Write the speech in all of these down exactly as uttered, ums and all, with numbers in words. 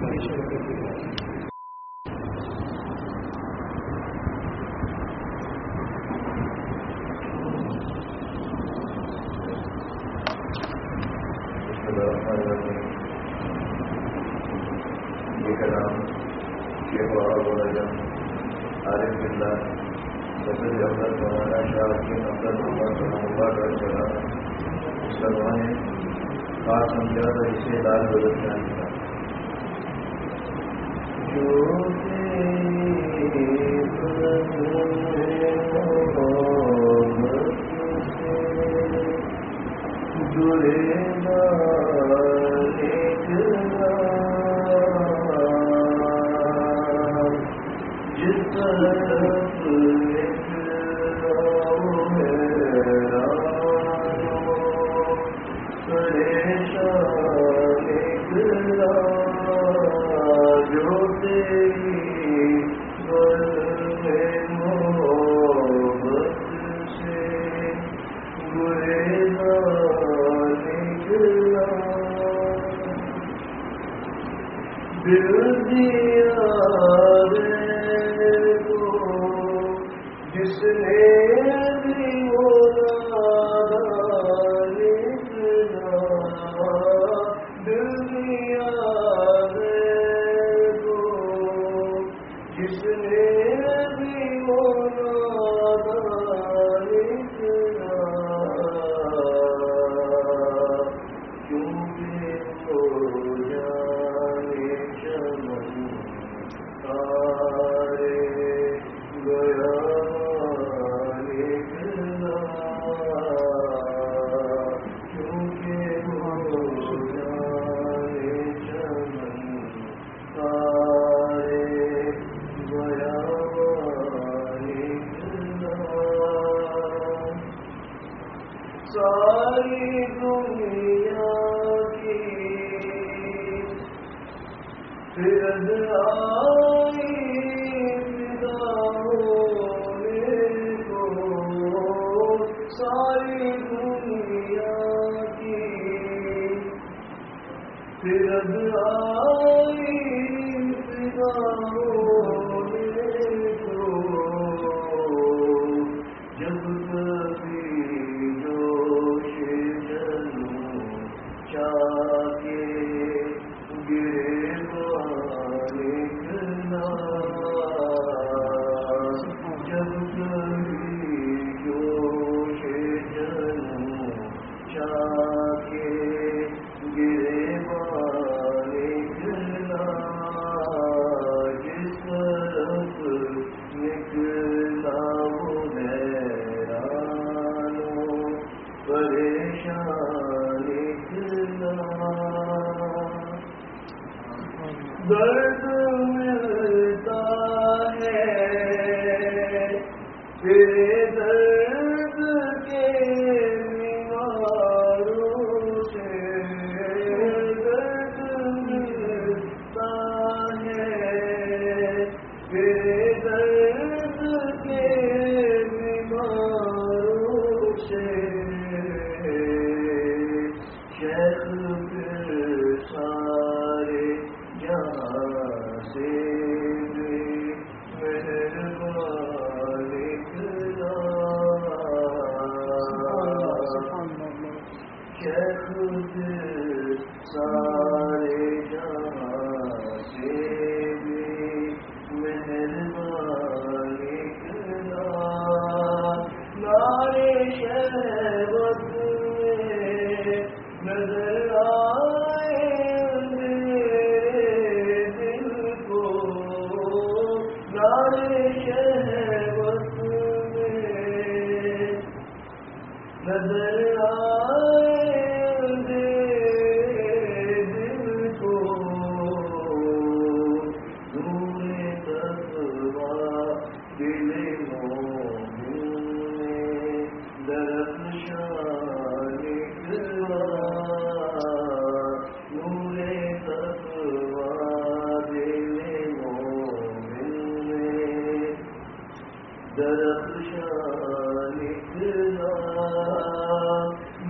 یہ کلام شیخ ابو رجب عارف باللہ سید افضل مولانا شاہ الدین افضل محمد محمد کا چلا مسلمان نے خاص سمجھا تھا اسے لال بلوچستان کا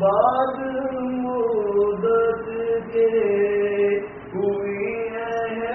بعد مدت کے ہوئی ہے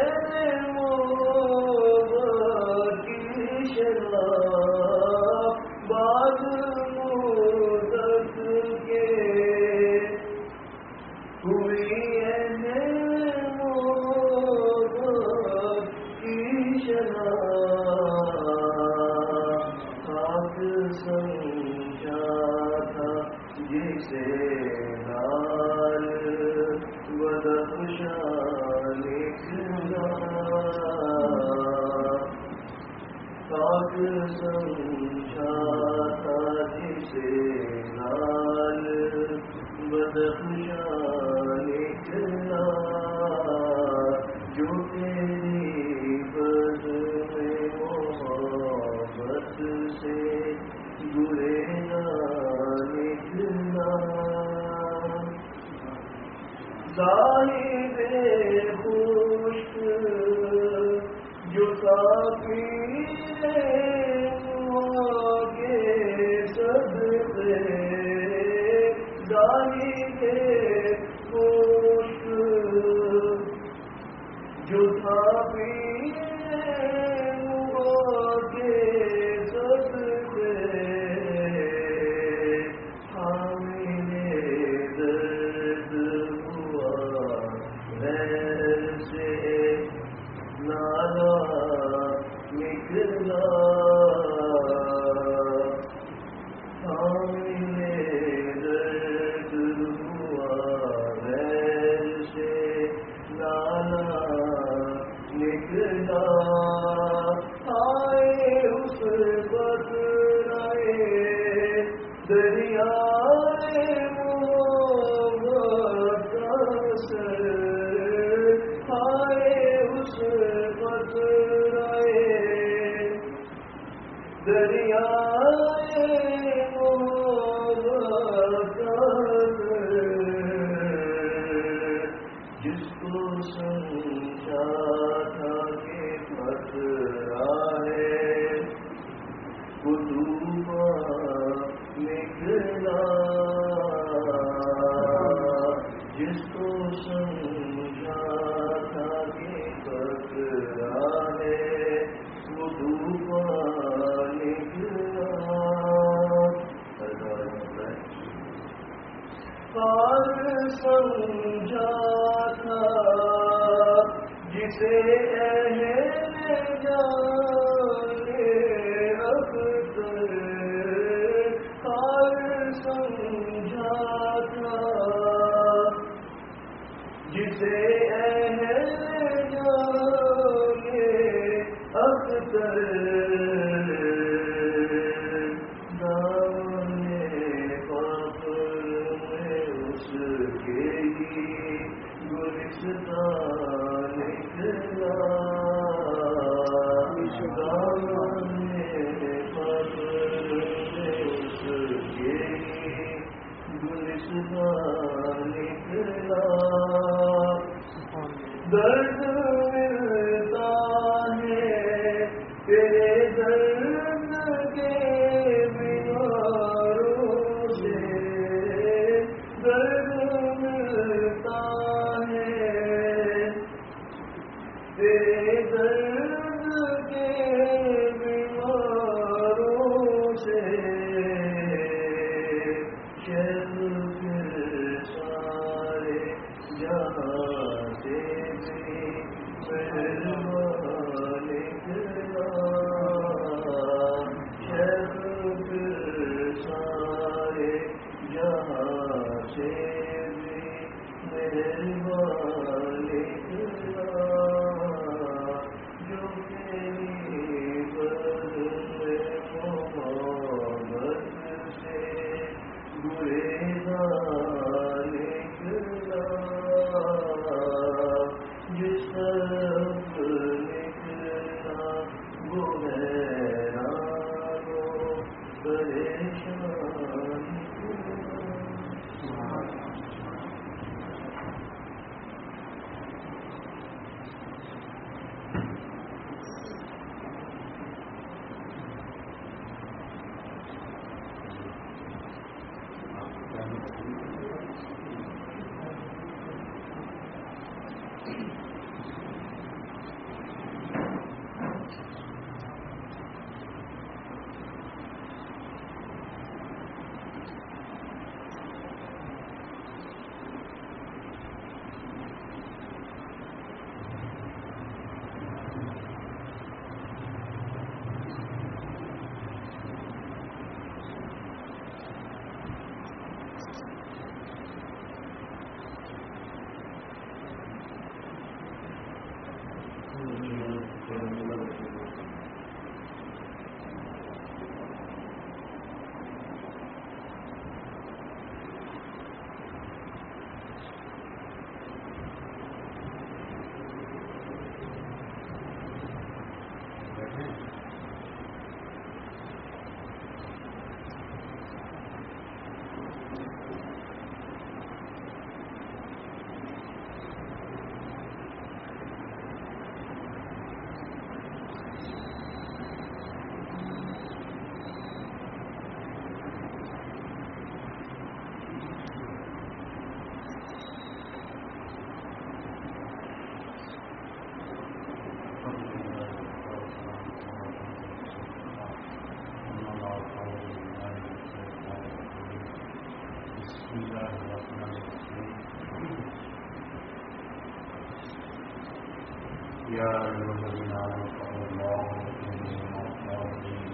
يا أيها الذين آمنوا اتقوا الله وكونوا مع الصادقين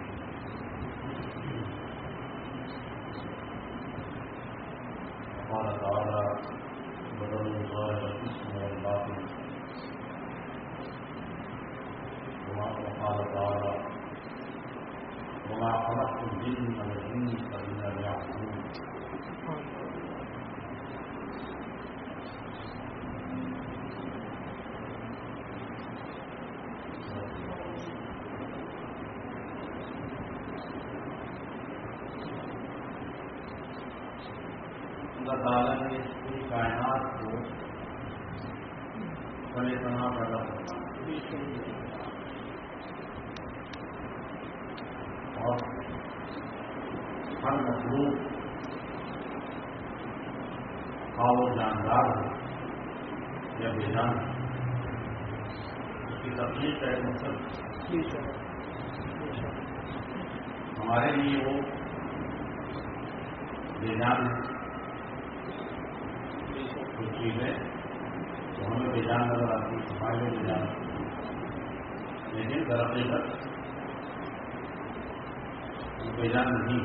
قال تعالى بدل الله الاسم والباطل وقال تعالى وما خلقت الجن والانس الا ليعبدون اللہ تعالیٰ نے اس کی کائنات کو بڑے تنہا پیدا کرنا اور ہر مخلوق خواہ وہ جاندار ہو یا بے جان اس کی تفصیل کا ایک مقصد ہمارے لیے وہ بے جان ہے. کچھ چیزیں تو ہمیں بے جان نظر آتی ہمارے لیے بے جان لیکن درحقیقت بے جان نہیں.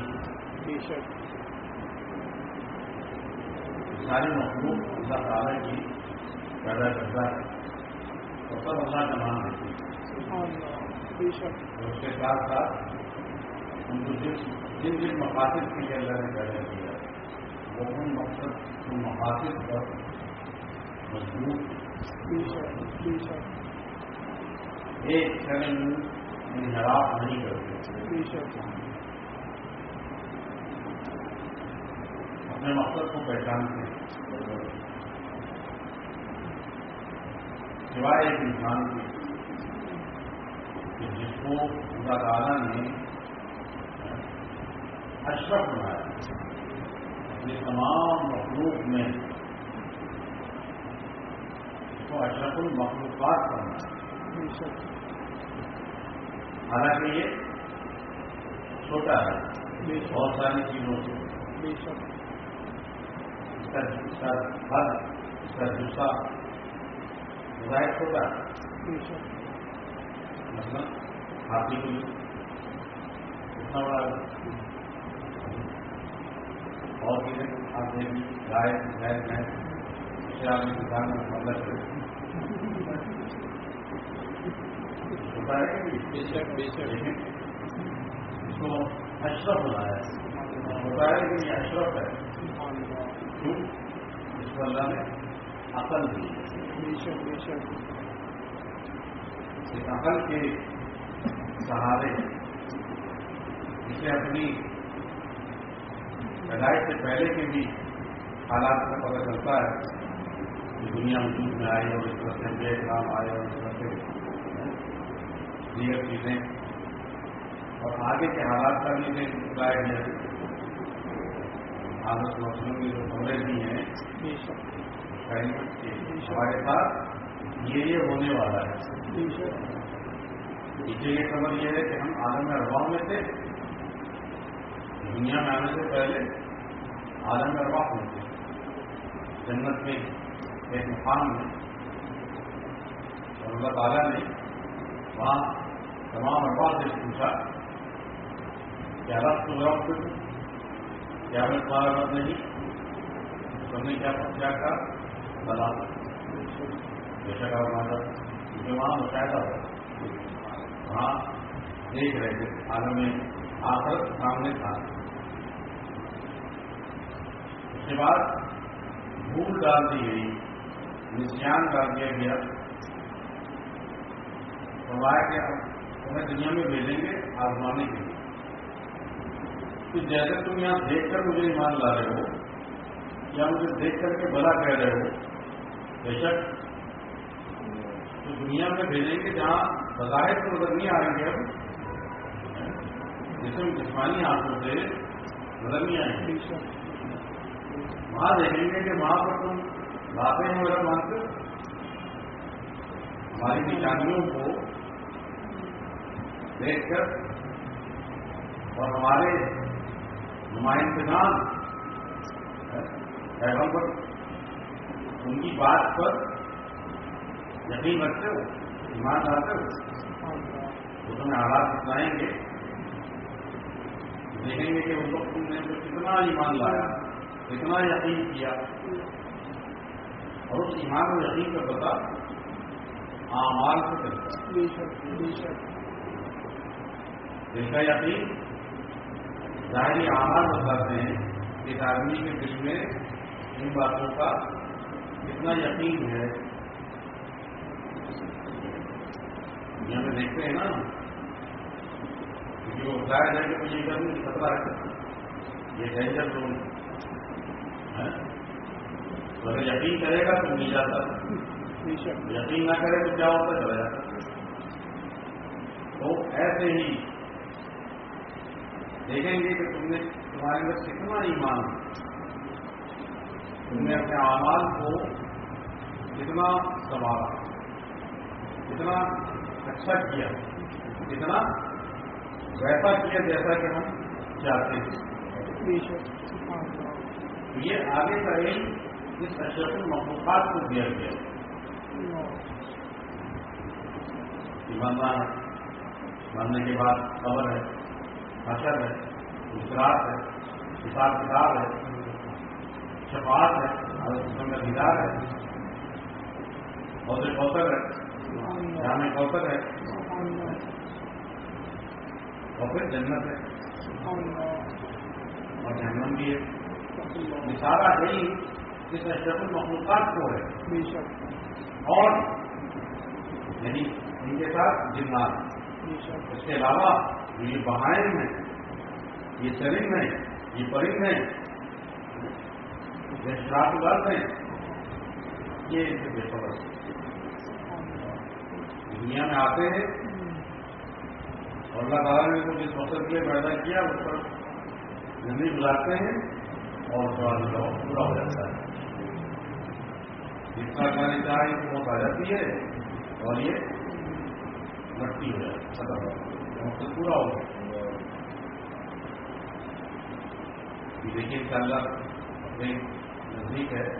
ساری مخلوق اللہ تعالیٰ کی پیدا کرتا ہے اور سب اللہ کا نام دیتی ہے اور اس کے ساتھ ساتھ ان کو جس جن جن مقاصد کے لیے اللہ نے پیدا کیا وہ ان مقصد ان مقاصد پر مضبوط ایک سیکنڈ انحراف نہیں کرتے. اپنے مقصد کو پہچانتے ہیں سوائے ایک انسان کی کہ جس کو اللہ تعالیٰ نے اشرف بنایا اپنی تمام مخلوق میں اس کو اشرف المخلوقات کرنا ہے. حالانکہ یہ چھوٹا ہے بہت ساری چیزوں سے اس کا ہر اس کا جسا ظاہر چھوٹا ہے مطلب ہاتھی کو اتنا بڑا اور چیزیں آپ دیکھیں گائے گائے گائے اسے آپ کی دکان میں مطلب کریں چھوٹا ہے کہ لیکن اس کو اشرف بنایا ہے چھوٹا ہے لیکن یہ اشرف ہے. کیوں؟ اس کو اللہ نے عقل دی. اس عقل کے سہارے اسے اپنی پیدائش سے پہلے کے بھی حالات کا پتہ چلتا ہے کہ دنیا وجود میں آئی اور اس طرح سے بے کام آئے اور اس طرح سے دیگر چیزیں اور آگے کے حالات کا بھی گائڈ ہے. حالت مسئلوں کی جو خبریں بھی ہیں ہمارے ساتھ یہ یہ ہونے والا ہے. پیچھے یہ خبر یہ ہے کہ ہم عالم ارواح میں تھے دنیا میں آنے سے پہلے عالم ارواح میں تھے جنت میں ایک مقام میں اور اللہ تعالیٰ نے وہاں تمام ارواح سے پوچھا کیا رب تو رب کیا میں تمہارا رب نہیں سب نے کیا کیا کہا بلا بے شک آپ ہمارا کیونکہ وہاں مشاہدہ ہوا وہاں دیکھ رہے تھے عالم میں آخر سامنے تھا. اس کے بعد بھول ڈال دی گئی نسیان ڈال دیا گیا فرمایا کہ ہمیں دنیا میں بھیجیں گے آزمانے کے لیے. تو جیسے تم یہاں دیکھ کر مجھے ایمان لا رہے ہو یا مجھے دیکھ کر کے بھلا کہہ رہے ہو بے شک تو دنیا میں بھیجیں گے جہاں بظاہر تو نظر نہیں آئیں گے اب جسم جسمانی آنکھوں سے نظر نہیں آئیں گے. وہاں دیکھیں گے کہ وہاں پر تم باتیں ہیں میرا مانتے ہماری نشانیوں کو دیکھ کر اور ہمارے نمائندگان پیغمبر ان کی بات پر یقین رکھتے ہو ایمان لاتے ہو تو تمہیں حالات بتائیں گے، دیکھیں گے کہ اس وقت تم نے کتنا ایمان لایا، کتنا یقین کیا، اور اس ایمان و یقین کا پتہ اعمال سے چلتا ہے۔ بے شک بے شک جن کا یقین ظاہری اعمال بتاتے ہیں کہ اس آدمی کے دل میں ان باتوں کا کتنا یقین ہے۔ دنیا میں دیکھتے ہیں نا، کسی کو بتایا جائے کہ یہ کرنے کی خطرہ ہے، یہ ڈینجر زون ہے، تو اگر یقین کرے گا تو مل جاتا ہے، بے شک یقین نہ کرے تو کیا ہوتا چلا جاتا۔ تو ایسے ہی دیکھیں گے کہ تم نے تمہارے اندر کتنا ایمان، تم نے اپنے اعمال کو کتنا سنبھالا، کتنا اچھا کیا، کتنا ویسا کیا جیسا کہ ہم چاہتے ہیں۔ بے شک سبحان اللہ تو یہ آگے کا علم اس اشرف المخلوقات کو دیا گیا۔ ایماندار ماننے کے بعد قبر ہے، حشر ہے، اسرات ہے، حساب کتاب ہے، شفاعت ہے، حضرت قسم کا دیدار ہے، حوض کوثر ہے، جامع کوثر ہے، اور پھر جنت ہے اور جہنم بھی ہے۔ یہ سارا علم اس اشرف المخلوقات کو ہے، بے شک اور یعنی ان کے ساتھ جنات، بے شک اس کے علاوہ یہ بہائم ہیں، یہ چرند ہیں، یہ پرند ہیں، یہ شراط الارض ہیں، یہ ان سے بے خبر دنیا میں آتے ہیں، اور اللہ تعالیٰ نے کو جس مقصد کے لیے پیدا کیا اس پر زندگی گزارتے ہیں، اور سوال جواب پورا ہو جاتا ہے۔ جتنا کرنے چاہے موت آ جاتی ہے اور یہ مٹی ہو جاتی ہے، ختم ہو جاتی ہے، مقصد پورا ہو گیا۔ دیکھیے ان شاء اللہ اپنے نزدیک ہے،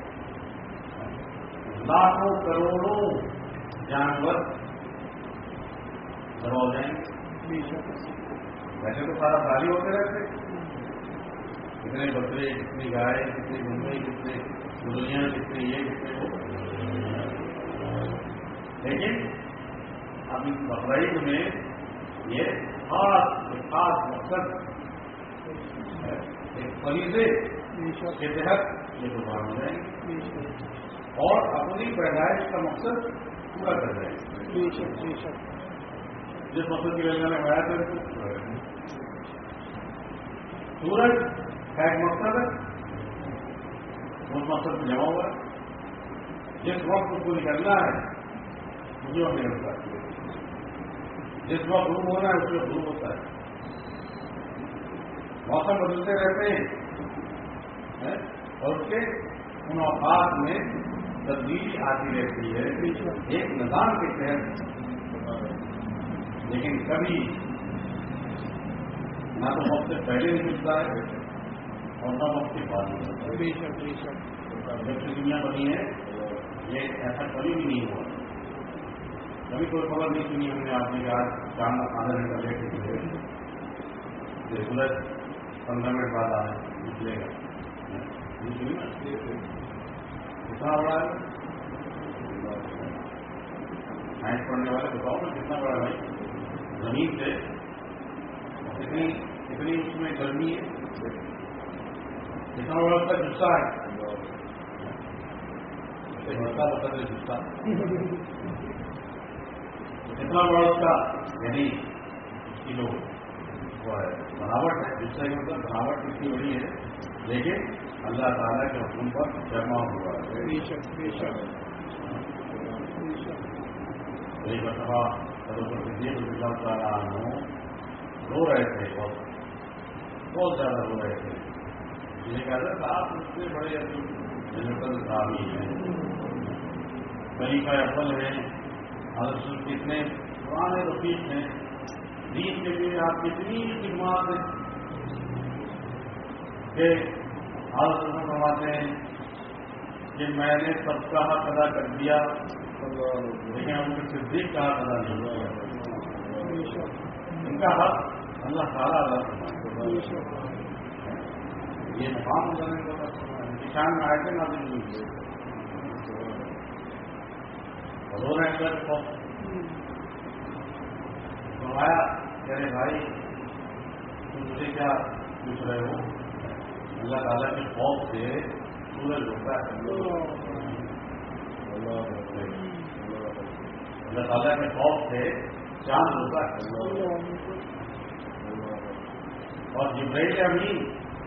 لاکھوں کروڑوں جانور دبا ہو جائیں گے۔ بے شک ویسے تو سارا خالی ہوتے رہتے، کتنے بکرے، کتنی گائے، کتنی گنگئی، کتنے مرغیاں، کتنے یہ کتنے وہ، لیکن اب اس بقرعید میں یہ خاص ایک خاص مقصد ایک فریضے بے شک کے تحت یہ قربان ہو جائیں گے بے شک اور اپنی پیدائش کا مقصد پورا کر جائیں گے۔ بے شک بے شک جس مقصد کی وجہ نے بنایا تھا اس کو پورا کریں گے۔ سورج کا ایک مقصد ہے، اس مقصد میں جمع ہوا ہے، جس وقت اس کو نکلنا ہے اسی وقت نکلتا ہے، جس وقت غروب ہونا ہے اسی وقت غروب ہوتا ہے۔ موسم بدلتے رہتے ہیں اور اس کے ان اوقات میں تبدیلی آتی رہتی ہے ایک نظام کے تحت، لیکن کبھی نہ تو وقت سے پہلے نکلتا ہے اور نہ وقت کے بعد نکلتا ہے۔ بے شک بے شک جب سے دنیا بنی ہے یہ ایسا کبھی بھی نہیں ہوا، کبھی کوئی خبر نہیں سنی ہم نے آپ نے آج شام آدھا گھنٹہ لیٹ نکلے، یہ سورج پندرہ منٹ بعد آ نکلے گا، کتنا بڑا ہے سائنس پڑھنے والے بتاؤ نا کتنا بڑا بھائی، زمین سے اتنی اتنی اس میں گرمی ہے، کتنا بڑا اس کا جسہ ہے، بڑھتا بتا ہے جسہ کتنا بڑا اس کا، یعنی اس کی جو وہ ہے بناوٹ ہے، جس سے مطلب بناوٹ کتنی بڑی ہے، لیکن اللہ تعالیٰ کے حکم پر جمع ہوا ہے۔ بے شک بے شک ایک مرتبہ حضرت صدیق رضی اللہ تعالیٰ عنہ رو رہے تھے، بہت بہت زیادہ رو رہے تھے، اس نے کہا تھا آپ اس سے بڑے جنرل صحابی ہیں، خلیفہ اول ہیں، حضرت کتنے پرانے رفیق ہیں، دین کے لیے آپ کتنی خدمات ہیں کہ حضرت فرماتے ہیں کہ میں نے سب کا حق ادا کر دیا، لیکن ان کے تقریب کا حق ادا نہیں کیا، بے شک ان کا حق اللہ تعالیٰ ادا کرنا بے شک یہ مقام کرنے کا کسان میں آئے تھے نازل ہوئی حضور اکبر کو فرمایا میرے بھائی تم مجھے کیا پوچھ رہے ہو؟ اللہ تعالیٰ کے خوف سے سورج ہوتا ہے، اللہ تعالیٰ کے خوف سے چاند ہوتا ہے، اور جبرائیل امین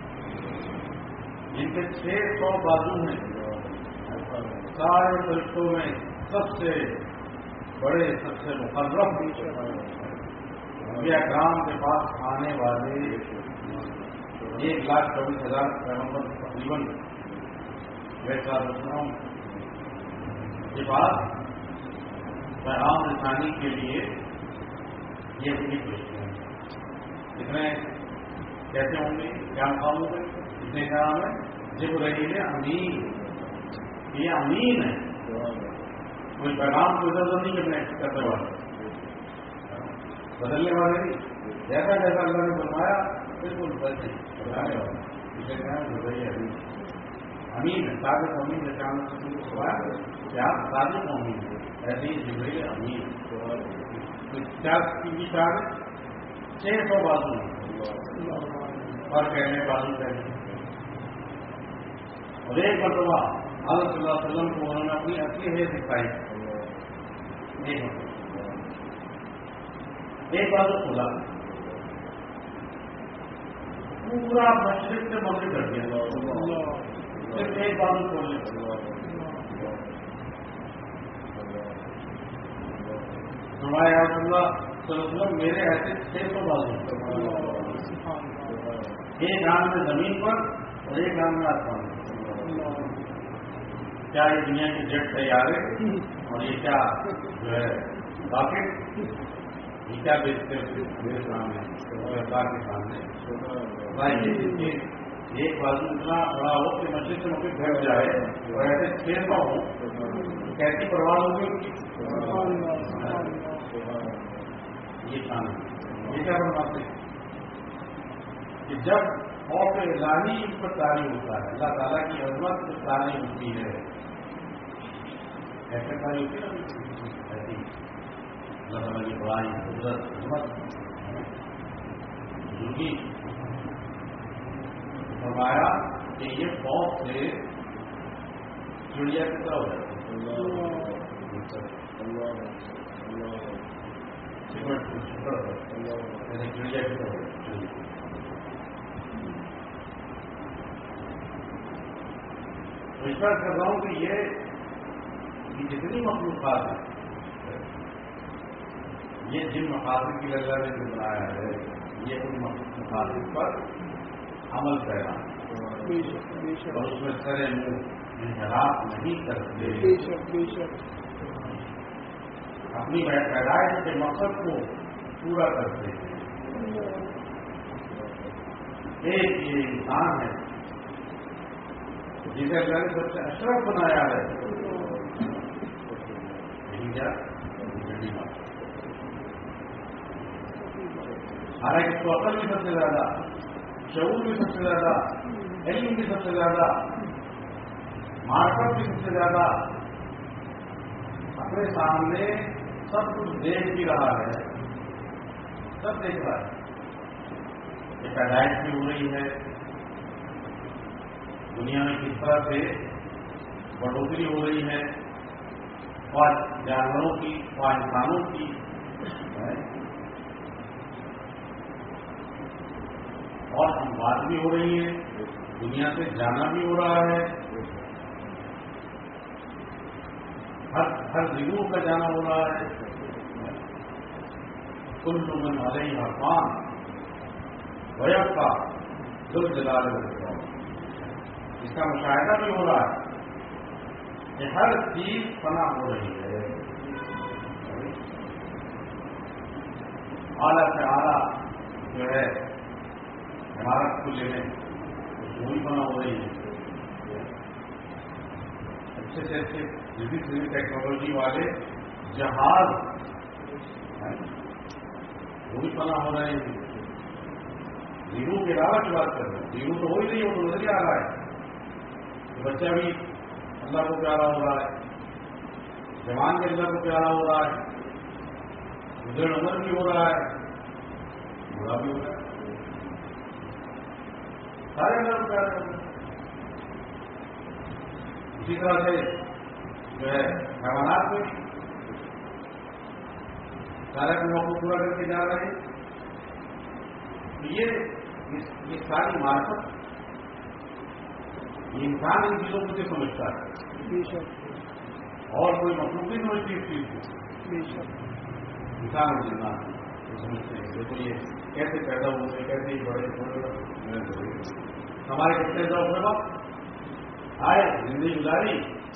جن کے چھ سو بازو ہیں، سارے فرشتوں میں سب سے بڑے، سب سے مقرب انبیاء کرام کے پاس آنے والے ایک لاکھ چوبیس ہزار پیغمبر تقریباً ویسا کے بعد پیغام رسانی کے لیے یہ اپنی کوشش ہیں. کتنے کیسے ہوں گے، کیا مقام ہوں گے؟ اتنے کا نام ہے جبرائیل امین. یہ امین ہے، کوئی پیغام کو ادھر ادھر نہیں کرنے کرنے والے، بدلنے والے نہیں. جیسا جیسا اللہ نے فرمایا بالکل ویسے بتانے والے. اسے کہا ہے جبرائیل امین امین ہے، صادق امین نے کام کیا صادق امین ہے، ایسے ہی جبرائیل امین. کیا کی چار چھ سو بازو اور کہنے بازو کہنے، اور ایک مرتبہ حضرت صلی اللہ علیہ وسلم کو انہوں نے اپنی اصلی ہے دکھائی. ایک مرتبہ ایک بازو کھولا، پورا مشرق سے مغرب کر دیا، صرف ایک بازو کھولنے. ہمارے رسول اللہ صلی اللہ علیہ وسلم میرے ایسے چھ سو بازو، ایک ہاتھ میں زمین پر اور ایک ہاتھ میں آسمان پر. کیا یہ دنیا کی جٹ تیار ہے، اور یہ کیا جو ہے راکٹ، یہ کیا بیچتے میرے سامنے سرکار کے سامنے بھائی. ایک بازو اتنا بڑا ہو کہ مسجد سے مغرب گھٹ جائے اور ایسے چھ سو ہوں، کیسی پرواز ہوگی ان کی؟ یہ شان ہے. یہ کیا فرماتے ہیں کہ جب خوف الہی اس پر طاری ہوتا ہے، اللہ تعالیٰ کی عظمت پر طاری ہوتی ہے، ایسے طاری ہوتی ہے نا، ایسی اللہ تعالیٰ کی بڑائی، قدرت، عظمت، بزرگی. فرمایا کہ یہ خوف سے چڑیا کی طرح ہو جاتی ہے، چڑیا کی طرح. وشواس کر رہا ہوں کہ یہ جتنی مخلوقات ہیں، یہ جن مقاصد کی اللہ نے جو بنایا ہے، یہ ان مقاصد پر عمل کرنا اور اس میں سرے منہ انحراف نہیں کرتے، اپنی پیدائش کے مقصد کو پورا کرتے ہیں. ایک یہ انسان ہے جسے اللہ نے سب سے اشرف بنایا ہے، حالانکہ اس کو عقل بھی سب سے زیادہ، شعور بھی سب سے زیادہ، علم بھی سب سے زیادہ، معرفت بھی سب سے زیادہ، اپنے سامنے سب کچھ دیکھ بھی رہا ہے، سب دیکھ رہا ہے. یہ پیدائش بھی ہو رہی ہے، دنیا میں کس طرح سے بڑھوتری ہو رہی ہے، اور جانوروں کی اور انسانوں کی، اور اموات بھی ہو رہی ہے، دنیا سے جانا بھی ہو رہا ہے، ہر ہر ضلع کا جانا ہو رہا ہے. کل من علیہ فان ویبقى ذو الجلال والاکرام. اس کا مشاہدہ بھی ہو رہا ہے کہ ہر چیز فنا ہو رہی ہے، اعلیٰ سے اعلیٰ جو ہے عمارت کو لینے وہی فنا ہو رہی ہے. اچھے سے اچھے جدید جدید ٹیکنالوجی والے جہاز وہ بھی فنا ہو رہے ہیں. زیرو کے علاوہ کی بات کر رہے ہیں. زیرو تو ہو ہی نہیں, وہ تو نظر ہی آ رہا ہے. بچہ بھی اللہ کو پیارا ہو رہا ہے, جوان بھی اللہ کو پیارا ہو رہا ہے, گزر عمر بھی ہو رہا ہے, برا بھی ہو رہا ہے, سارے اللہ کو پیارا ہو رہا ہے. اسی طرح سے جو ہے حیوانات میں سارے کاموں کو پورا کر کے جا رہے ہیں. یہ ساری معرفت انسان ان چیزوں کو سمجھتا ہے, اور کوئی مخلوق نہیں سمجھتی اس چیز کو. انسان اور جنات سمجھتے ہیں. دیکھو یہ کیسے پیدا ہوئے, کیسے ہی بڑے تھوڑے, ہمارے کتنے ذوق میں وقت آئے, زندگی گزاری,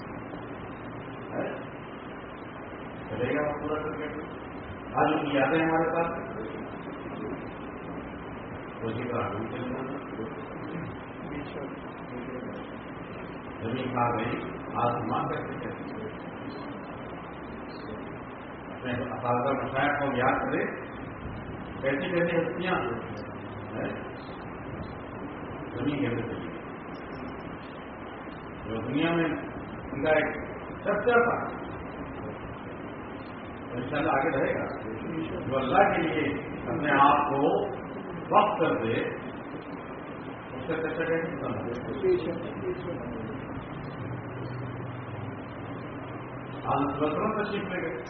چلے گا وقت پورا کر کے. آج ان کی یادیں ہمارے پاس اسی طرح بھی چل جانا. زمین کھا گئی, آسمان کیسے اپنے اساتذہ مشاہد کو یاد کرے کیسی کیسی ہستیاں زمین کے اندر چلی جو دنیا میں ان کا ایک چرچا تھا, ان شاء اللہ آگے رہے گا. جو اللہ کے لیے اپنے آپ کو وقت کر دے اس کا چرچا کیسے ختم ہو. آنسرت تشریف لے گئے,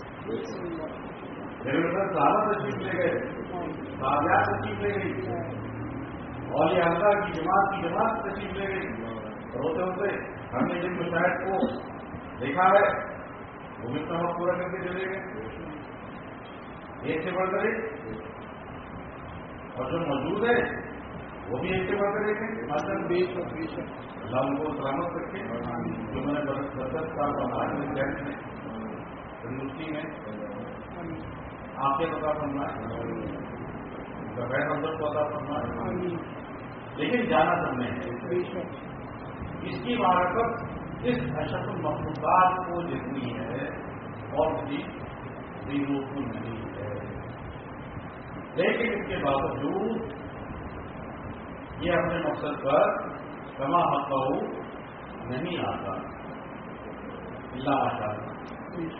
صحابہ تشریف لے گئے, صحابیات تشریف لے گئی, اولیاء اللہ کی جماعت کی جماعت تشریف لے گئی. ہوتے ہوتے ہم نے جن مشاہد کو دیکھا ہے وہ بھی اتنا وقت پورا کر کے چلے گئے, ایک سے بڑھ کر ایک, اور جو موجود ہے وہ بھی ایک سے بڑھ کر ایک ہے. مطلب بیش اور بیش اللہ ان کو سلامت رکھے. جو میں نے برس سال بنایا میں تندرستی میں آپ کے پتا کرنا ہے, غیر مندر کو پتا کرنا ہے, لیکن جانا سمجھنے ہے. اس کی معرفت اس اشرف المخلوقات کو جتنی ہے اور کسی زیرو کو نہیں ہے, لیکن اس کے باوجود یہ اپنے مقصد پر کما حقہ نہیں آتا. اللہ ماشاء اللہ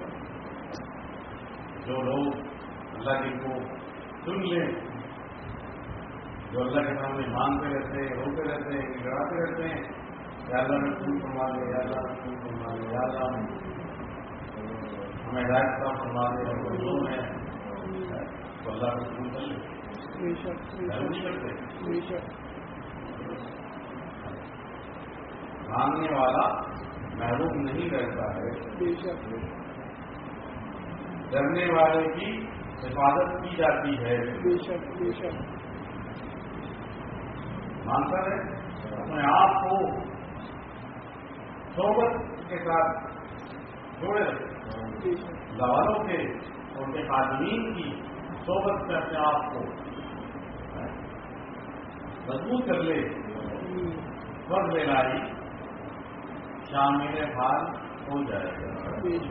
جو لوگ اللہ کے کو سن لیں, جو اللہ کے سامنے مانگتے رہتے ہیں, روتے رہتے ہیں, گڑاتے رہتے ہیں, یا اللہ میں پھول فرما دے, یا اللہ میں پھول فرما دے, یا اللہ ہمیں ہدایت کا فرما دے, اور کوئی لوگ ہیں تو اللہ کو پھول کر لے نہیں کرتے. مانگنے والا محروم نہیں رہتا ہے, ڈرنے والے کی حفاظت کی جاتی ہے. مانتا ہے اپنے آپ کو صحبت کے ساتھ جوڑے رکھے, گواروں کے اور ان کے خادمین کی صحبت سے اپنے آپ کو مضبوط کر لے. فرض لائی شامل حال ہو جائے گا.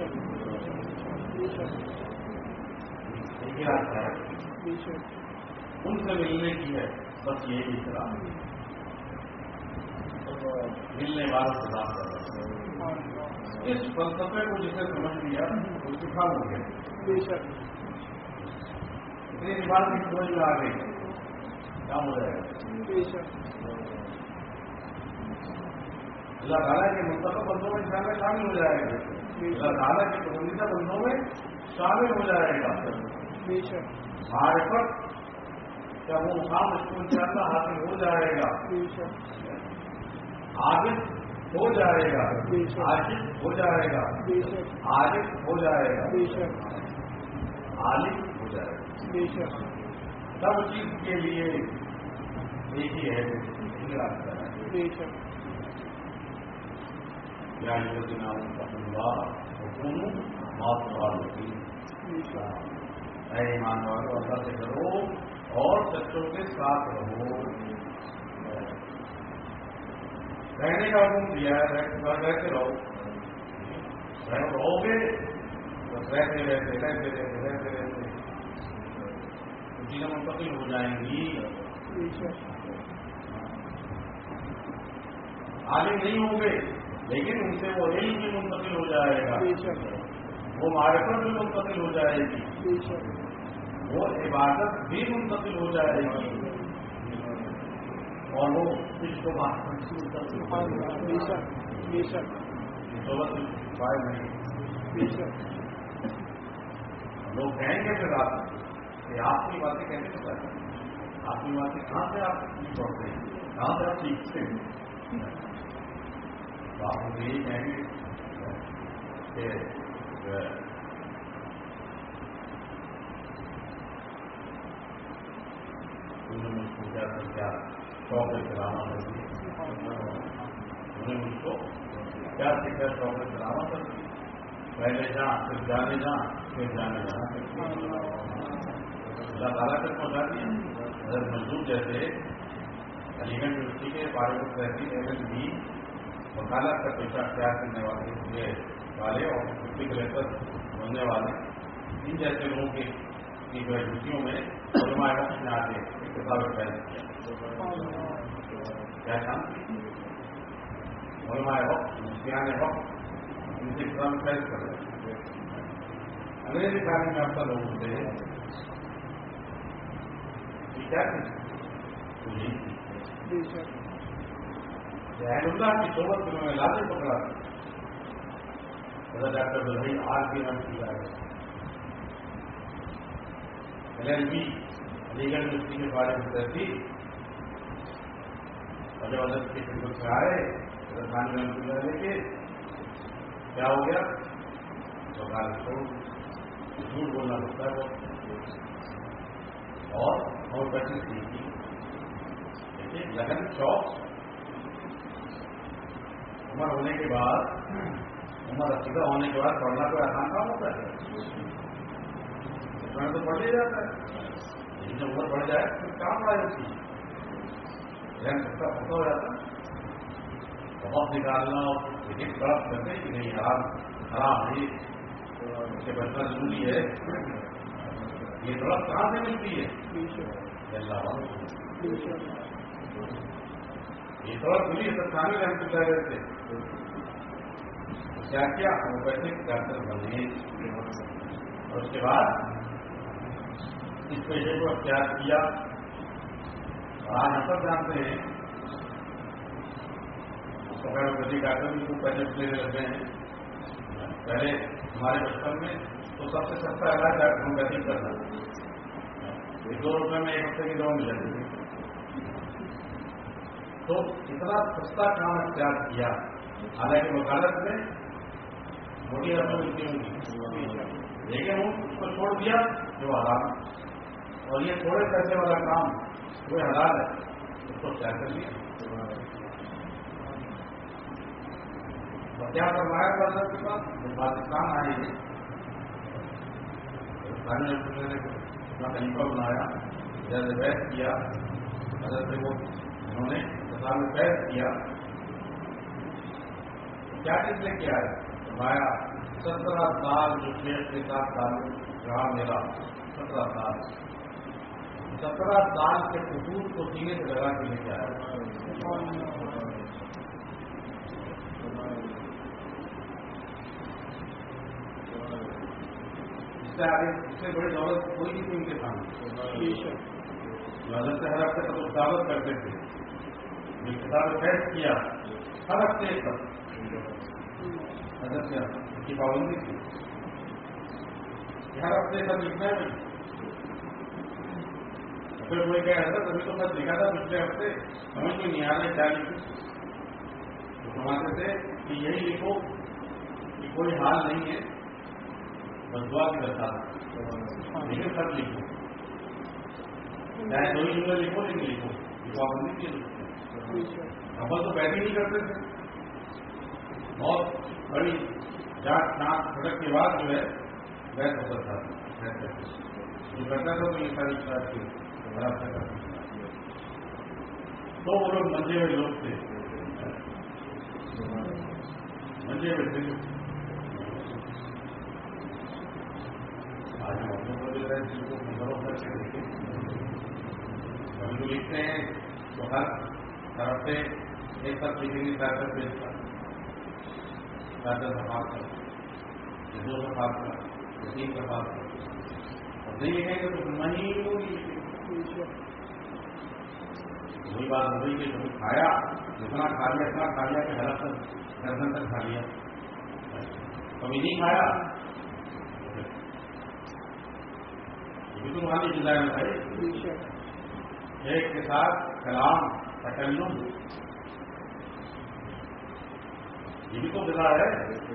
ایک راستہ ہے ان سے ملنے کی ہے, بس یہی طرح ملنے والوں سے بات کر رہا ہے. اس فلسفے کو جسے سمجھ لیا اس کی کھا ہو گیا, اتنی بات کی سمجھ میں آ گئی, کام ہو جائے گا. اللہ تعالیٰ کے مستقبل بندوں میں انسان میں شامل ہو جائے گا. اللہ تعالیٰ کے پسندیدہ بندوں میں شامل ہو جائے گا. معرفت کا وہ مقام اس کو انشاءاللہ حاصل ہو جائے گا, عابد ہو جائے گا, عاشق ہو جائے گا, عارف ہو جائے گا, عالم ہو جائے گا. سب چیز کے لیے ایک ہی ہے, ایک راستہ ہے. یا اے ایمان والو اللہ سے کرو اور سچوں کے ساتھ رہو. رہنے کا حکم دیا ہے, رہتے رہو, رہو گے تو رہتے رہتے رہتے رہتے رہتے رہتے چیزیں منتقل ہو جائیں گی. عالم نہیں ہوں گے لیکن ان سے وہ علم بھی منتقل ہو جائے گا, وہ معرفت بھی منتقل ہو جائے گی, وہ عبادت بھی منتقل ہو جائے گی, اور وہ اس کو لوگ کہیں گے پھر آپ کہ آپ کی باتیں کیسے پتا ہے, آپ کی باتیں کہاں سے آپ پڑھتے ہیں, کہاں سے آپ سیکھتے ہیں. تو آپ مجھے یہی کہیں گے کہ انہوں نے مجھ کو کیا کیا شوق کرانا کرتی ہے, انہوں نے مجھ کو کیا سیکھا شوق کرانا کرتی ہے. پہلے جاں پھر جانے جاں پھر جانے جانا کرتی ہے. اللہ تعالیٰ تک پہنچا دیا. حضرت منظور جیسے علی گڑھ یونیورسٹی کے فارغ رہتی ایل بھی وکالت کا پیشہ اختیار کرنے والے والے اور ڈپٹی کلیکٹر بننے والے, ان جیسے لوگوں کی گریجویٹیوں میں علماء وقت نے آ کے کتابیں پیدا کیا. کیا کام علماء وقت مفتیان وقت ان سے کتابیں پیدا کر رہے ہیں. انگریزی تعلیم میں اب تک لوگوں سے کیا اللہ کی صحبت میں انہوں نے لازم پکڑا. حضرت ڈاکٹر بھائی آر کے نام کی جائے ایل ایل بی علی گڑھ یونیورسٹی کے بارے میں تحصیل, اور جب حضرت کی خدمت سے آئے حضرت خان میں لے کے کیا ہو گیا تو کال چھوڑ جھوٹ بولنا پڑتا ہے وہ, اور اور بچی سیکھی دیکھیے لگن شوق عمر ہونے کے بعد, عمر رسیدہ ہونے کے بعد پڑھنا کوئی آسان کام ہوتا ہے, اس میں تو پڑھ لیا جاتا ہے. لیکن جب عمر بڑھ جائے تو کام پڑھائی ہوتی ہے, ذہن سب کا پتہ ہو جاتا ہے. بہت نکالنا لیکن طرف کرتے کہ نہیں حرام حرام ہے اس سے بچنا ضروری ہے. یہ طرف کہاں سے ملتی ہے؟ اللہ یہ طرف ملی ہے. سب کھانے میں ہم کچھ رہے تھے کیا کیا ہومیوپیتھک ڈاکٹر بنے, اور اس کے بعد اس پیشے کو اختیار کیا. آج ہم سب جانتے ہیں ہومیوپیتھک ڈاکٹر بھی کو پیسے لینے لگے ہیں. پہلے ہمارے بچپن میں تو سب سے سستا علاج ہومیوپیتھک کرنا, دو روپئے میں ایک ہفتے کی دوا مل جاتی تھی. تو اتنا سستا کام اختیار کیا, حالانکہ وکالت میں موٹی رقم ملتی ہوں گی, لیکن اس کو چھوڑ دیا جو حرام, اور یہ تھوڑے پیسے والا کام وہ حلال ہے, اس کو اختیار کر لیا. اور کیا فرمایا حضرت کے پاس جب پاکستان آئے ہیں نے اپنا خلیفہ بنایا, جیسے بیعت کیا حضرت سے, وہ انہوں نے اسلام میں بیعت کیا. کیا چیز نے کیا ہے فرمایا سترہ سال جو شیخ کے ساتھ تعلق رہا میرا, سترہ سال سترہ سال کے خطوط کو سینے سے لگا کے لے کے آیا. اس سے آگے اس سے بڑی دولت کوئی نہیں تھی ان کے سامنے. حضرت سے ہر ہفتے تک دعوت کرتے تھے, یہ کتاب فیص کیا ہر ہفتے تک حضرت سے کی پابندی تھی, ہر ہفتے تک لکھنا ہے. پھر کوئی کہہ حضرت ابھی تو میں لکھا تھا پچھلے ہفتے سمجھ میں نہیں آ رہا کیا لکھوں. تو سمجھتے تھے کہ یہی لکھو کہ کوئی حال نہیں ہے, بس دعا کی رکھا تھا, لیکن سب لکھو, چاہے دو ہی جملے لکھو لیکن لکھو. یہ پابندی کی ابل تو پیدا ہی نہیں کرتے تھے. بہت بڑی جانچ ناک پھٹک کے بعد جو ہے بیت ہوتا تھا, جو کرتا تھا تو یہ ساری چیز کی برابر سے کرتا تھا. تو وہ لوگ منجے ہوئے لوگ تھے, منجے ہوئے تھے. دل کو منظروں کر کے دیکھیں. کبھی تو لکھتے ہیں تو ہر طرف سے ایک سب لکھیں گے پیسہ پیش کر پیسہ سفار کر دو سفار کر تین سفار کر اور نہیں لکھیں گے تو نہیں ہوگی. وہی بات ہو گئی کہ کبھی کھایا جتنا کھا لیا اتنا کھا لیا کہ حلق تک گردن تک کھا لیا. کبھی نہیں کھایا یہ تو وہاں کی ڈیزائن ہے. ایک کے ساتھ کلام تکلم یہ بھی تو غذا ہے.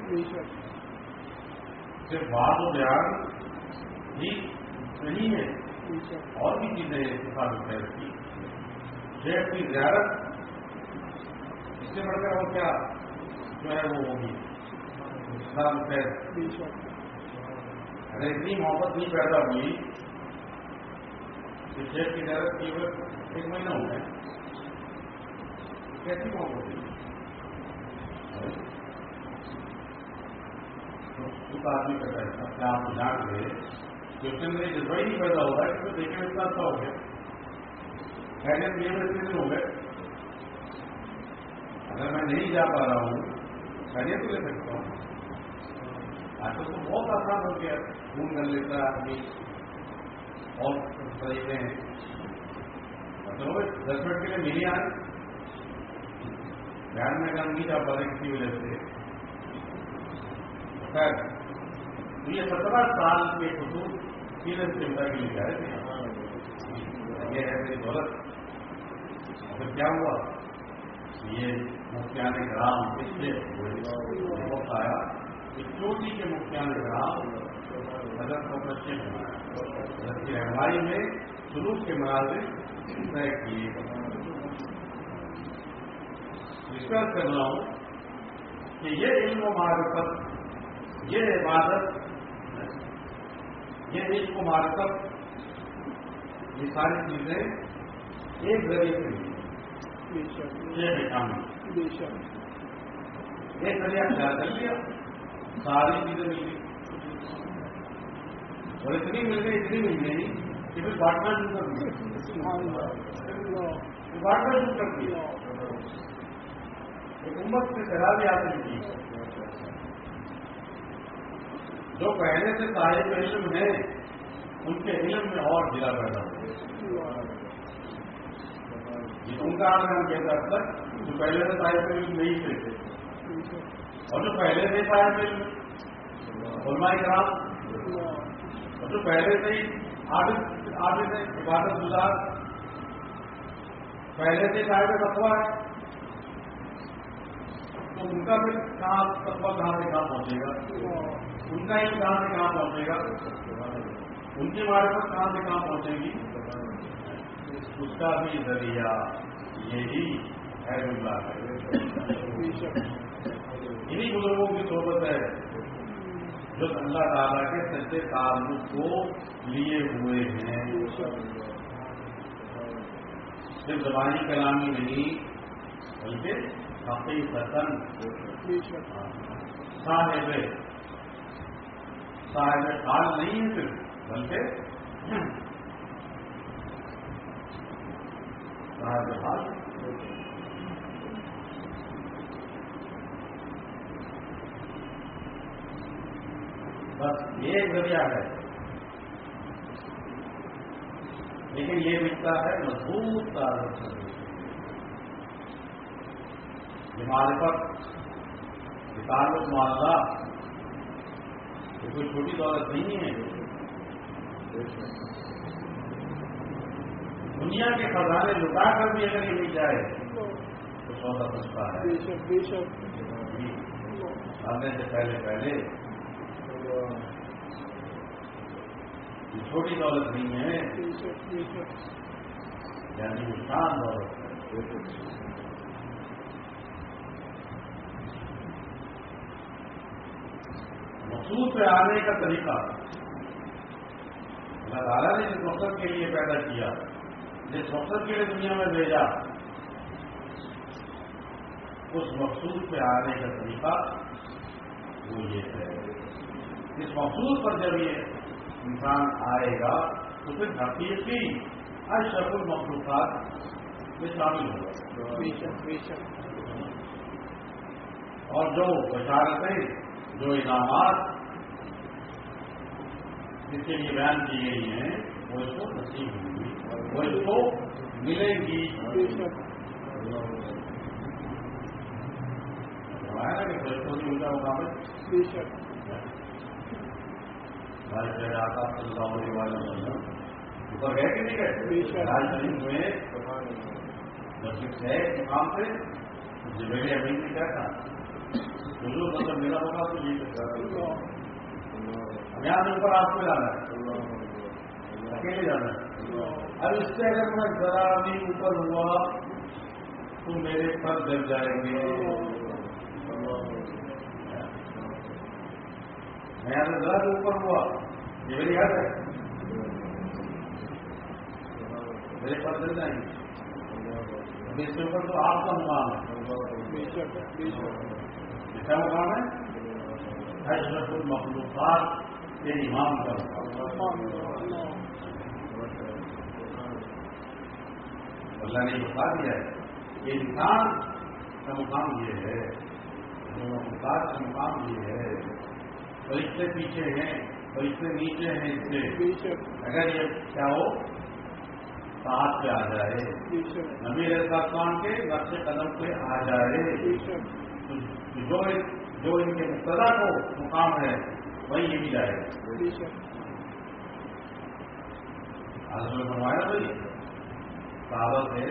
صرف بات و بیان ہی نہیں ہے اور بھی چیزیں استفادہ ہے. اس کی شیخ کی زیارت اس سے بڑھ کر اور کیا جو ہے وہ ہوگی. ارے اتنی محبت نہیں پیدا ہوئی کہ شیخ کی زیارت کی ہوئے ایک مہینہ ہو گیا. کیسی محبت ہوئی؟ خود آدمی کرتا ہے اپنے آپ کو جان دے کہ اس کے اندر یہ جذبہ ہی نہیں پیدا ہوگا کہ وہ دیکھنے اتنا اچھا ہو گیا. خیریت یہ میں اتنے دن ہو گئے اگر میں نہیں جا پا رہا ہوں خیریت تو لے سکتا ہوں. آج کل تو بہت آسان ہو گیا فون کر لیتا ہے آدمی اور طریقے ہیں. چلو دس منٹ کے لیے ملی آئے بیان میں کام نہیں جا پا رہے کسی وجہ سے. خیر تو یہ سترہ سال کے خصوص سیرت چمتا کے لیے جائے تھے. یہ ہے میری دولت. پھر کیا ہوا یہ مفتیان کرام پچھلے وقت آیا کہ چوٹی کے مفتیان کرام حضرت کو بچے بنایا. حضرت کی رہنمائی میں سلوک کے مناظر طے کیے. ریسرچ کر رہا ہوں کہ یہ علم و معرفت یہ عبادت یہ عشق و معرفت یہ ساری چیزیں ایک ذریعے سے ملی. یہ کام ایک ذریعہ خیال کر لیا ساری چیزیں مل گئی اور اتنی مل گئی اتنی مل گئی کہ پھر بانٹنا شروع کر دیا. بانٹنا شروع کر دیا. ایک امت سے خرابی حاصل کی. جو پہلے سے صاحب علم ہیں ان کے علم میں اور گرا پیدا ہو. ان کا آج ہم کہتے ہیں تک جو پہلے سے صاحب علم نہیں تھے اور جو پہلے سے صاحب علم علماء کرام اور جو پہلے سے ہی عابد ہیں عبادت گزار پہلے سے صاحب تقویٰ ہے تو ان کا بھی کہاں تقویٰ کہاں سے کہاں پہنچے گا. ان کا علم کہاں سے کہاں پہنچے گا. ان کی معرفت کہاں سے کہاں پہنچے گی. اس کا بھی ذریعہ یہی ہے اللہ ہے. انہی بزرگوں کی صحبت ہے جو اللہ تعالیٰ کے سچے تعلق کو لیے ہوئے ہیں. صرف زبانی کلامی نہیں بلکہ حقیقتاً صاحب صاحب حال نہیں ہے صرف بلکہ صاحب حال. بس ایک ذریعہ ہے لیکن یہ ملتا ہے مضبوط تعلق سے. یہ معرفت یہ تعلق معاہدہ یہ کوئی چھوٹی دولت نہیں ہے. دنیا کے خزانے لٹا کر بھی اگر یہ مل جائے تو سودا سستا ہے. آنے سے پہلے پہلے یہ چھوٹی دولت نہیں ہے یعنی وہ شان دولت ہے. مقصود پہ آنے کا طریقہ اللہ تعالیٰ نے جس مقصد کے لیے پیدا کیا جس مقصد کے لیے دنیا میں بھیجا اس مقصود پہ آنے کا طریقہ وہ یہ ہے. اس مقصود پر جب یہ انسان آئے گا تو پھر حقیقی اشرف المخلوقات میں شامل ہوگا. بے شک بے شک اور جو بشارتیں جو انعامات جس کے لیے بیان کی گئی ہیں وہ اس کو نصیب ہوں گی, وہ اس کو ملیں گی. بے شک نا کہ فرشتوں کی ان کا مقابلہ بے شک ہمارے پہلے آتا صلی اللہ علیہ وسلم اوپر گئے کہ نہیں گئے؟ راج شریف میں مسجد ہے مقام سے جبیل امین نے کیا کہا حضور مطلب میرا ہوگا تو یہ یہاں سے اوپر آپ کو جانا ہے, اکیلے جانا ہے. اب اس سے اگر میں ذرا بھی اوپر ہوا تو میرے پر جل جائیں گے. میں یہاں سے ذرا بھی اوپر ہوا یہ میری یاد ہے میرے پر جل جائیں گے. اس کے اوپر تو آپ کا مقام ہے, کیا مقام ہے؟ اشرف المخلوقات کے امام کا مقام. اللہ نے بتا دیا ہے کہ انسان کا مقام یہ ہے, مخلوقات کا مقام یہ ہے. فرشتے پیچھے ہیں, فرشتے نیچے ہیں. اس سے اگر یہ کیا ہو ساتھ پہ آ جائے, نبی علیہ السلام کے نقش قدم پہ آ جائے, جو جو ان کے مقتدا کو مقام ہے وہی یہ بھی جائے گا. آج میں فرمایا بھائی صحابہ سے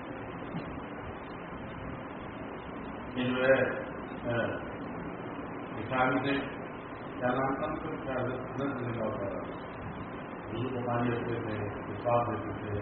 یہ جو ہے اسلامی سے کیا نام تھا کیا لکھا ہوتا ہے اردو کو پانی رکھتے تھے, وشواس دیتے تھے.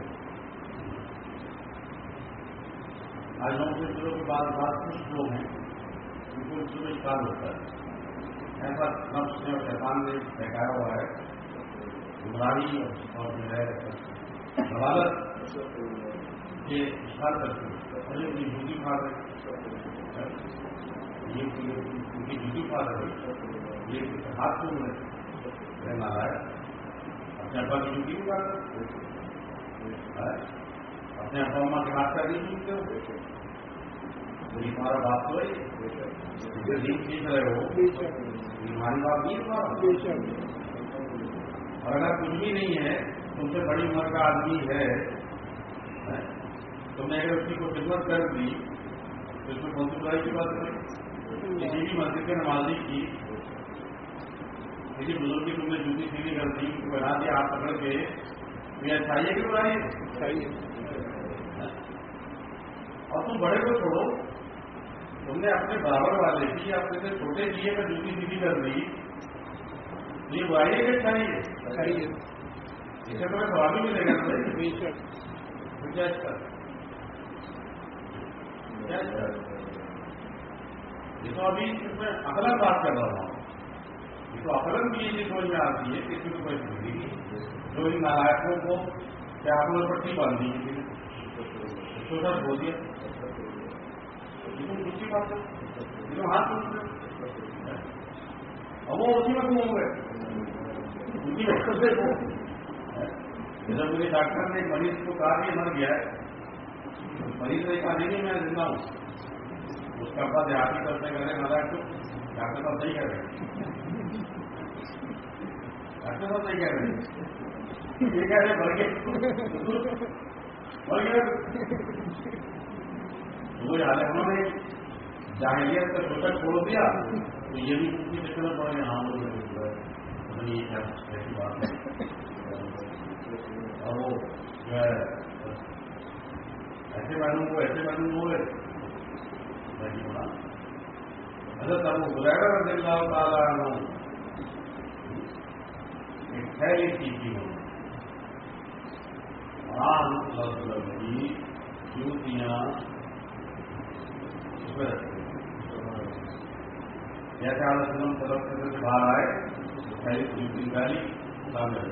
آج ہم سے شروع کے بعد بعد کچھ لوگ ہیں ان کو اس میں کام ہوتا ہے. ایسا نفس نے اور شیطان نے بہکایا ہوا ہے گمراہی اور جو ہے روالت کے اشار کرتے ہیں. ان کی جوتی کھا رہے یہ ان کی جوتی کھا رہے یہ ہاتھ کیوں رہنا رہا ہے. اپنے ابا کی جوتی کھا رہے اپنے ابا اماں کے ہاتھ کا نہیں جوتے ہو وہی تمہارا بات تو ہے دین سیکھ رہے ہو ہماری بات نہیں تمہارا. اور اگر کچھ بھی نہیں ہے تم سے بڑی عمر کا آدمی ہے تم نے اگر اس کی کوئی خدمت کر دی تو اس میں کون سی برائی کی بات نہیں. کسی بھی مسجد کے نمازی کی کسی بزرگ کی تم نے جوتی سیدھی کر دی بنا دیا ہاتھ پکڑ کے یہ چاہیے کہ برائی ہے. اور تم بڑے کو چھوڑو تم نے اپنے برابر والے کی اپنے سے چھوٹے کیے کا جوتی سیدھی کر دی یہ برائی ہے کہ چاہیے اسے تمہیں سوال بھی ملے گا. کیا یہ تو ابھی اس میں عقلن بات کر رہا ہوں. یہ تو عقلن بھی یہ سمجھ میں آتی ہے کہ کسی کو کوئی زندگی جو ان نالائقوں کو کیا آپ پٹی باندھ دی کسی نے چھوٹا بول دیا دوسری بات ہے ہاتھ اور وہ اسی میں گھوم گئے اسی وقت سے جب میرے ڈاکٹر نے ایک مریض کو کہا کہ مر گیا ہے مریض نے کہا نہیں میں زندہ ہوں اس کا ابا دیہاتی کرتے کرے نالائق تو ڈاکٹر صاحب صحیح کر رہے ہیں ڈاکٹر صاحب صحیح کہہ رہے ہیں یہ کہہ رہے مر گئے مر گئے وہ یاد ہے انہوں نے جاہلیت کا چھوٹا چھوڑ دیا تو یہ بھی اس کی چکر میں پڑ گیا ہاں لوگ یہ کیا ایسی بات ہے. اور وہ جو ہے ایسے معلوم کو ایسے معلوم ہو گئے بولا حضرت ابو ہریرہ رضی اللہ تعالیٰ عنہ ایک تھیلی کی تھی آج صلی اللہ علیہ وسلم کی جوتیاں جیسے آج وسلم طرف سے باہر آئے پہلی جوتی نکالی سامنے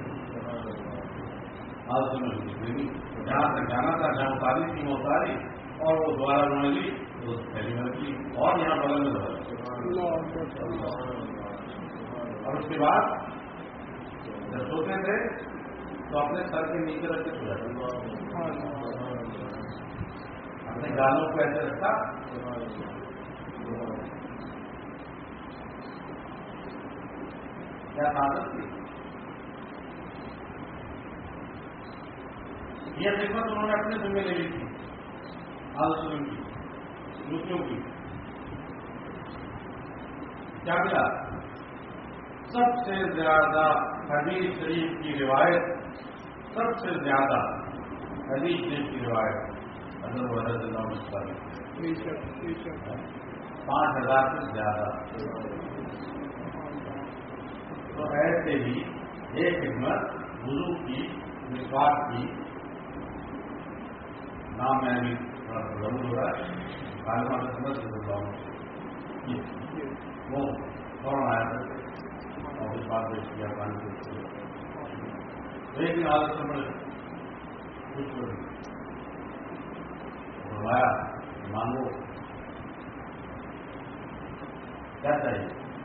آج سمجھ جہاں تک جانا تھا جہاں اتاری تھی وہ اتاری اور وہ دوبارہ انہوں نے لی تو پہلی میں رکھی اور یہاں بغل میں دبا اور اس کے بعد جب سوتے تھے تو اپنے سر کے نیچے رکھ کے سو جاتے، اپنے گانوں کو ایسے رکھا. کیا طاقت تھی. یہ خدمت انہوں نے اپنے ذمہ لے لی تھی آلوچن کی، دوسروں کی. کیا ملا؟ سب سے زیادہ حدیث شریف کی روایت، سب سے زیادہ حدیث شریف کی روایت حضرت حضرت پانچ ہزار سے زیادہ. تو ایسے ہی ایک خدمت وضو کی، مسواک کی، نام میں بھی ضرور ہو رہا ہے، عالمہ خدمت سے وہ فوراً آیا کرتے اور اس بات پیش کیا پانی کو. لیکن عادت سے بڑے کچھ بنوایا مانگو کیا چاہیے،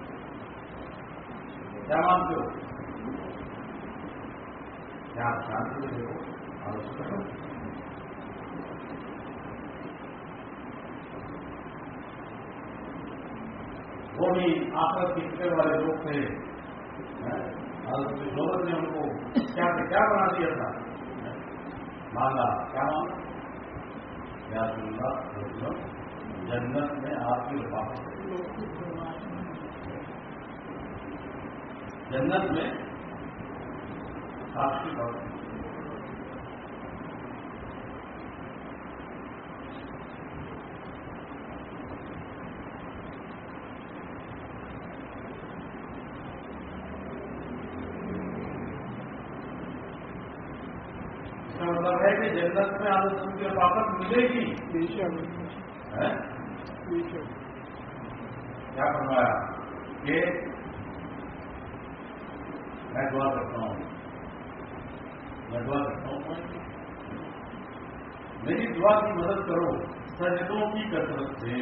کیا مانگتے ہو؟ کیا آپ شانتی سے دیکھو عادت سے کرو. وہ بھی آخرت کی فکر والے لوگ تھے. حضرت صحبت نے ان کو کیا کیا بنا دیا تھا، مانگا کیا مانگا؟ یا رسول اللہ جنت میں آپ کی رفاقت، جنت میں آپ کی بات. مطلب ہے کہ جنت میں عادت کی رفاقت ملے گی. کیا فرمایا کہ میں دعا کرتا ہوں، میں دعا کرتا ہوں میری دعا کی مدد کرو سجدوں کی کثرت سے.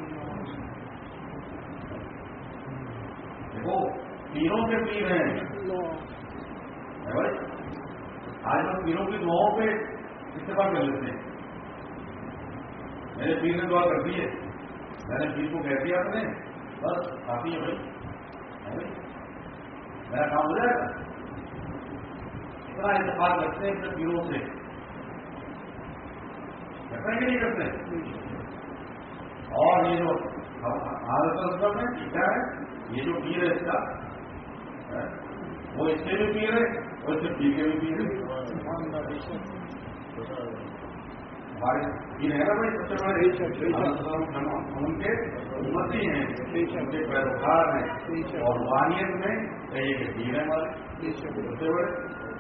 دیکھو پیروں کے پیر ہیں بھائی، آج لوگ پیروں کی دعاؤں پہ اتفاق کر لیتے ہیں. میرے پیر نے دعا کر دی ہے، میں نے پیر کو کہہ دیا آپ نے بس کافی ہے بھائی، میرا کام ہو جائے گا. اتنا اتفاق رکھتے ہیں اپنے پیروں سے، کرتے ہیں کہ نہیں کرتے. اور یہ جو حالت میں کیا ہے، یہ جو پیر ہے اس کا وہ اس سے بھی پیر ہے اور اس سے پی کے بھی پیر ہے. ہمارے پیر ہے نا بھائی سب سے بڑے ان کے امتی ہیں، ان کے پیروکار ہیں، اور روحانیت میں کہیے کہ پیر ہے ہمارے سب سے بڑے.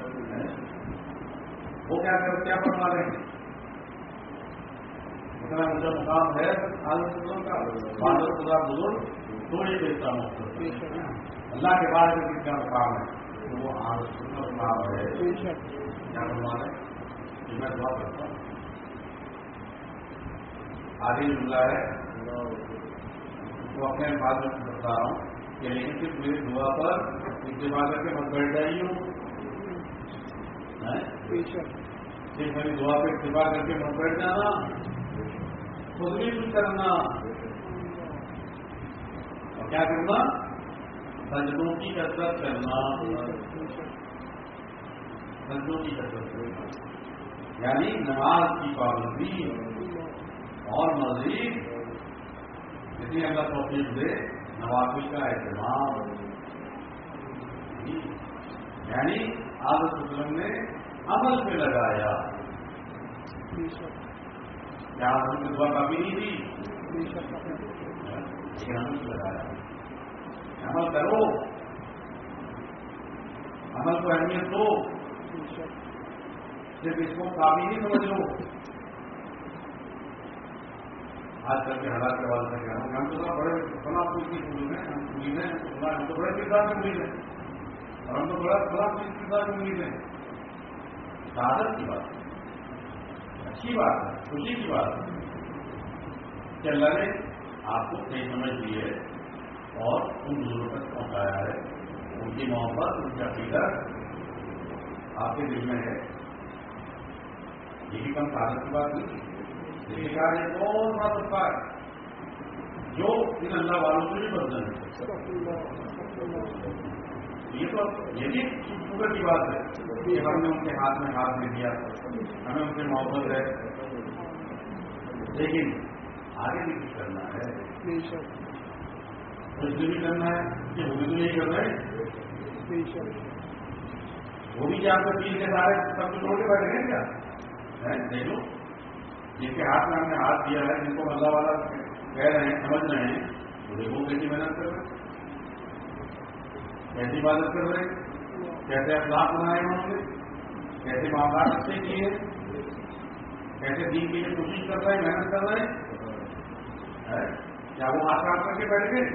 وہ کیا کر کیا فرما رہے ہیں، اتنا اونچا مقام ہے حضرت کا بہادر خدا بزرگ تو یہ دیکھتا ہوں اللہ کے بعد میں کس کا مقام ہے تو وہ حضرت کا مقام ہے. کیا فرما رہے ہیں کہ میں دعا کرتا ہوں عادل اللہ ہے تو اپنے بات میں بتا رہا ہوں کہ لیکن صرف میری دعا پر اتباع کر کے مت بیٹھ جائیے، صرف میری دعا پہ اتباع کر کے مت بیٹھ جانا، خود بھی کچھ کرنا. اور کیا کرنا؟ سجدوں کی کثرت کرنا، سجدوں کی کثرت کرنا یعنی نماز کی پابندی اور مزید جتنی اللہ توفیق دے نوافل کا اہتمام. یعنی آدت وسلم نے عمل پہ لگایا. کیا ہم کی دعا کافی نہیں تھی، لیکن عمل پہ لگایا. عمل کرو، عمل کو اہمیت دو، صرف اس کو کافی نہیں سمجھ لو. آج کل کے حالات کے حوالے سے کہہ رہا ہوں ہم تو بڑے فلاں پوچھ کی امید ہیں، ہم امید ہیں ہم تو بڑے کردار کی امید ہیں اور ہم تو بڑا فلاں پوچھ کردار کی امید ہیں. سعادت کی بات ہے، اچھی بات ہے، خوشی کی بات ہے کہ اللہ نے آپ کو صحیح سمجھ دی ہے اور ان بزرگوں تک پہنچایا ہے. ان کی محبت، ان کی عقیدت آپ کے دل میں ہے، یہ بھی کم تعداد کی بات نہیں. ذکر ایک بہت بڑا طبقہ ہے جو ان اللہ والوں سے بھی بدل ہے. یہ تو یہ بھی شکر کی بات ہے کہ ہم نے ان کے ہاتھ میں ہاتھ دے دیا، ہمیں ان سے محبت ہے، لیکن آگے بھی کچھ کرنا ہے. اس لیے بھی کرنا ہے کہ وہ بھی تو نہیں کر رہے، وہ بھی کیا آپ کے سارے سب کچھ چھوڑ کے بیٹھ گئے کیا؟ دیکھو جن کے ہاتھ میں ہم نے ہاتھ دیا ہے، جن کو اللہ والا کہہ رہے ہیں، سمجھ رہے ہیں، تو دیکھو کیسی محنت کر رہے ہیں، کیسی عبادت کر رہے ہیں، کیسے اخلاق بنائے ہیں، کیسے معاملات اچھے کیے، کیسے دین کے لیے کوشش کر رہے ہیں، محنت کر رہے ہیں. کیا وہ ہاتھ کاٹ کر کے بیٹھ گئے؟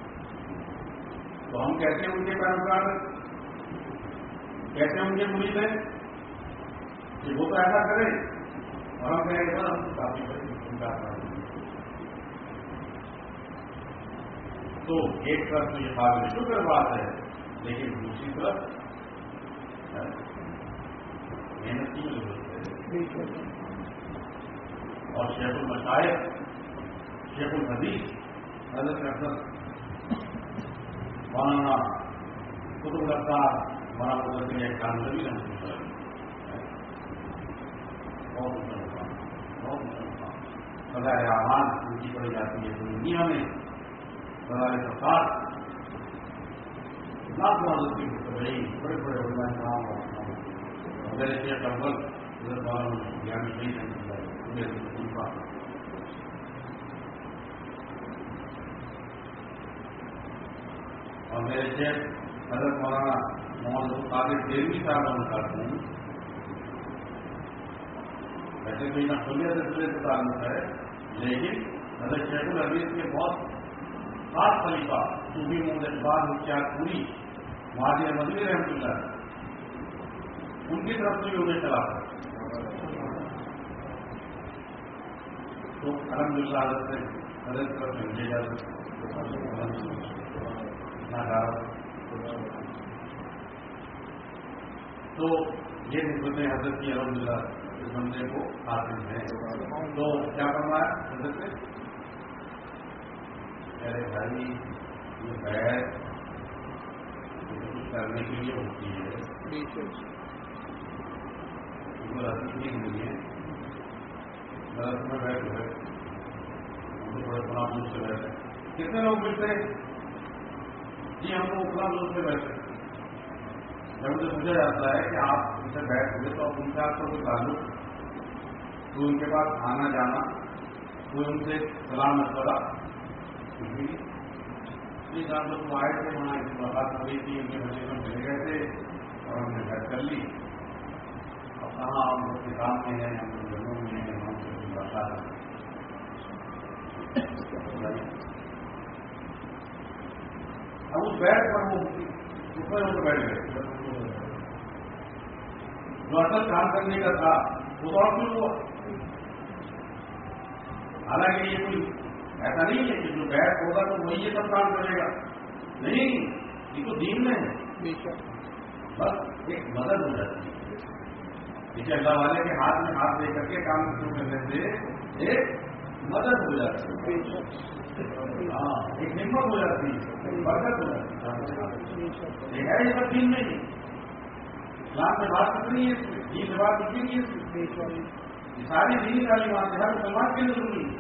تو ہم کیسے ان کے پیروکار، کیسے ان کے مرید ہیں کہ وہ تو ایسا کرے اور ہم کہیں گے ہم کافی بڑی انکار کر دیں. تو ایک طرف تو یہ قابل شکر بات ہے، لیکن دوسری طرف محنت کی ضرورت ہے. اور شیخ المشائخ، شیخ الحدیث حضرت اکثر مولانا قطب الابصار مولانا قدرت ایک کامیابی رہنا چاہیے. بہت اچھا مقام، بہت اچھا مقام. فضائل اعمال اونچی پڑی جاتی ہے دنیا میں. فضائل سفار لاکھوں حضرت کی بڑی بڑے بڑے علماء کرام اور میرے شیخ اول حضرت مولانا گیانی شہید رحمۃ اللہ علیہ اور میرے شیخ حضرت مولانا محمد القادر دیوی صاحب کا مطالعہ ہوں. ویسے کوئی نقلیہ سلسلے سے تعلق ہے، لیکن حضرت شیخ الحدیث کے بہت خاص خلیفہ صوفی محمد اقبال مختار پوری مہاجر مدنی رحمۃ اللہ ان کی طرف سے بھی انہیں چلا تھا. تو الحمد للہ حضرت سے حضرت طرف سے مجھے اجازت تو یہ نسبتیں حضرت کی الحمد للہ اس بندے کو حاصل ہیں. تو کیا کرنا ہے حضرت سے؟ ارے بھائی یہ بیعت کچھ کرنے کے لیے ہوتی ہے، رسی نہیں ہے. درخت میں بیٹھ گئے ہم تو بڑے فلاں دور سے بیٹھے، کتنے لوگ ملتے ہیں جی ہم کو فلاں دور سے بیٹھے. جب مجھے پوچھا جاتا ہے کہ آپ ان سے بیٹھ ہوئے تو ان سے آپ کو کوئی تعلق، کوئی ان کے پاس آنا جانا، کوئی ان سے سلام مشورہ؟ جس آپ لوگ آئے تھے وہاں اس ملاقات ہو گئی تھی، ان کے بچے میں مل گئے تھے اور ہم نے بیٹھ کر لی. اب کہاں ہم لوگ کتاب میں ہیں، ہم لوگ جگہوں میں ہیں، ہم سے ملاقات ہے. اب اس بیٹھ پر وہ اوپر ہو کے بیٹھ گئے، جو اصل کام کرنے کا تھا وہ تو اور کیوں ہوا. حالانکہ یہ کوئی ایسا نہیں ہے کہ جو بیٹھ ہوگا تو وہی یہ سب کام کرے گا، نہیں، یہ تو دین میں ہے. بس ایک مدد ہو جاتی ہے. دیکھیے اللہ والے کے ہاتھ میں ہاتھ دے کر کے کام شروع کرنے سے ایک مدد ہو جاتی ہے، ہاں ایک ہمت ہو جاتی ہے، برکت ہو جاتی ہے. ہے یہ سب دین میں ہی. اسلام میں بات کتنی ہے، دین سے بات کتنی ہے، یہ ساری دینی تعلیمات ہر مسلمان کے لیے ضروری ہے.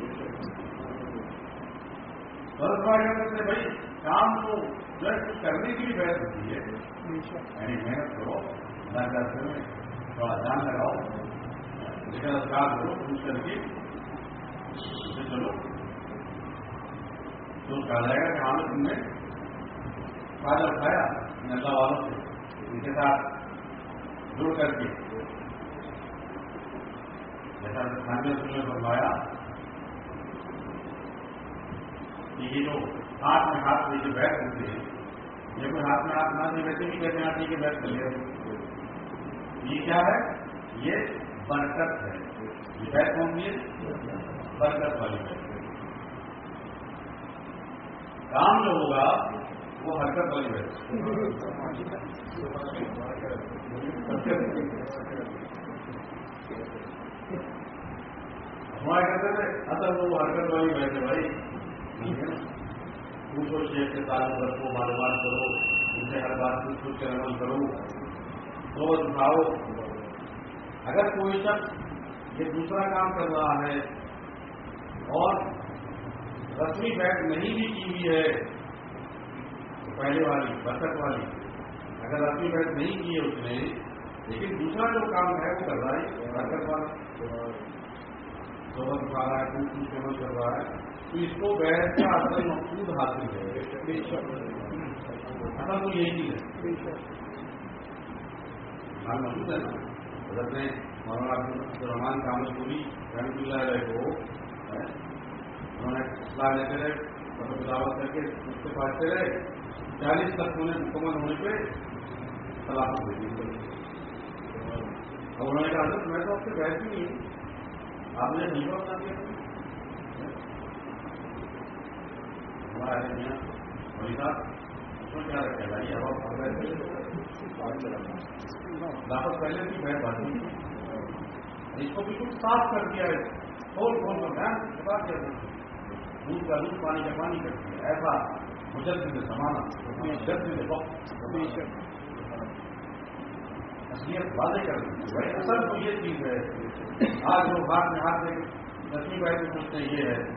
فرض کرتے بھائی کام کو جو کچھ کرنے کی بھی بحث ہوتی ہے، یعنی محنت کرو، اللہ کا میں تھوڑا دھیان لگاؤ، لیکن اذکار کرو، پوچھ کر کے اسے چلو تو کہا جائے گا کہ ہاں تم نے فائدہ اٹھایا ان اللہ والوں سے، ان کے ساتھ جڑ کر کے. جیسا خانوی رسول نے فرمایا کہ یہ جو ہاتھ میں ہاتھ لے کے بیٹھ ہوتے ہیں، یہ کوئی ہاتھ میں ہاتھ نہ دے ویسے بھی کہتے ہیں کہ بیٹھ کر لیا. یہ کیا ہے؟ یہ برکت ہے. یہ بیٹھ کون سی ہے؟ برکت والی بیٹھ. کام جو ہوگا وہ حرکت والی ہے. ہمارے کہتے تھے اصل وہ حرکت والی بیٹھے بھائی پوچھو شیخ کے ساتھ رکھو معلومات کرو ان سے ہر بات کچھ کچھ عمل کرو تو اٹھاؤ. اگر کوئی شخص یہ دوسرا کام کر رہا ہے اور رسمی بیٹھ نہیں بھی کی ہوئی ہے پہلے والی برکت والی اگر رسمی بیٹھ نہیں کی ہے اس نے لیکن دوسرا جو کام ہے وہ کر رہا ہے برکت والا صحبت اٹھا رہا ہے کچھ کچھ عمل کر رہا ہے تو اس کو بیٹھ کا اصل مقصود حاصل ہے. اصل تو یہی چیز ہے مقصود ہے نا. حضرت نے مولانا عبد الرحمان کامل پوری رحمۃ اللہ علیہ کو انہوں نے اصلاح لیتے رہے مطلب دعوت کر کے اس سے پہنچتے رہے چالیس تک ہونے مکمل ہونے پہ سلاخت ہوئی تھی. اب انہوں نے کہا حضرت میں تو آپ سے بیٹھ ہی نہیں ہوں آپ نے نہیں بتا دیا ہمارے میاں ولی صاحب اس میں کیا رکھا بھائی اب آپ لاپت پہلے بھی بیٹھ باتی اس کو بالکل صاف کر دیا ہے کھول کھول کر بیان بات کیا دودھ کا دودھ پانی کا پانی کر دیا ایسا مجدد زمانہ جدید وقت اصلیت واضح کر دی بھائی اصل تو یہ چیز ہے. آج لوگ ہاتھ میں ہاتھ میں دسویں بیٹھ کے سوچتے یہ ہے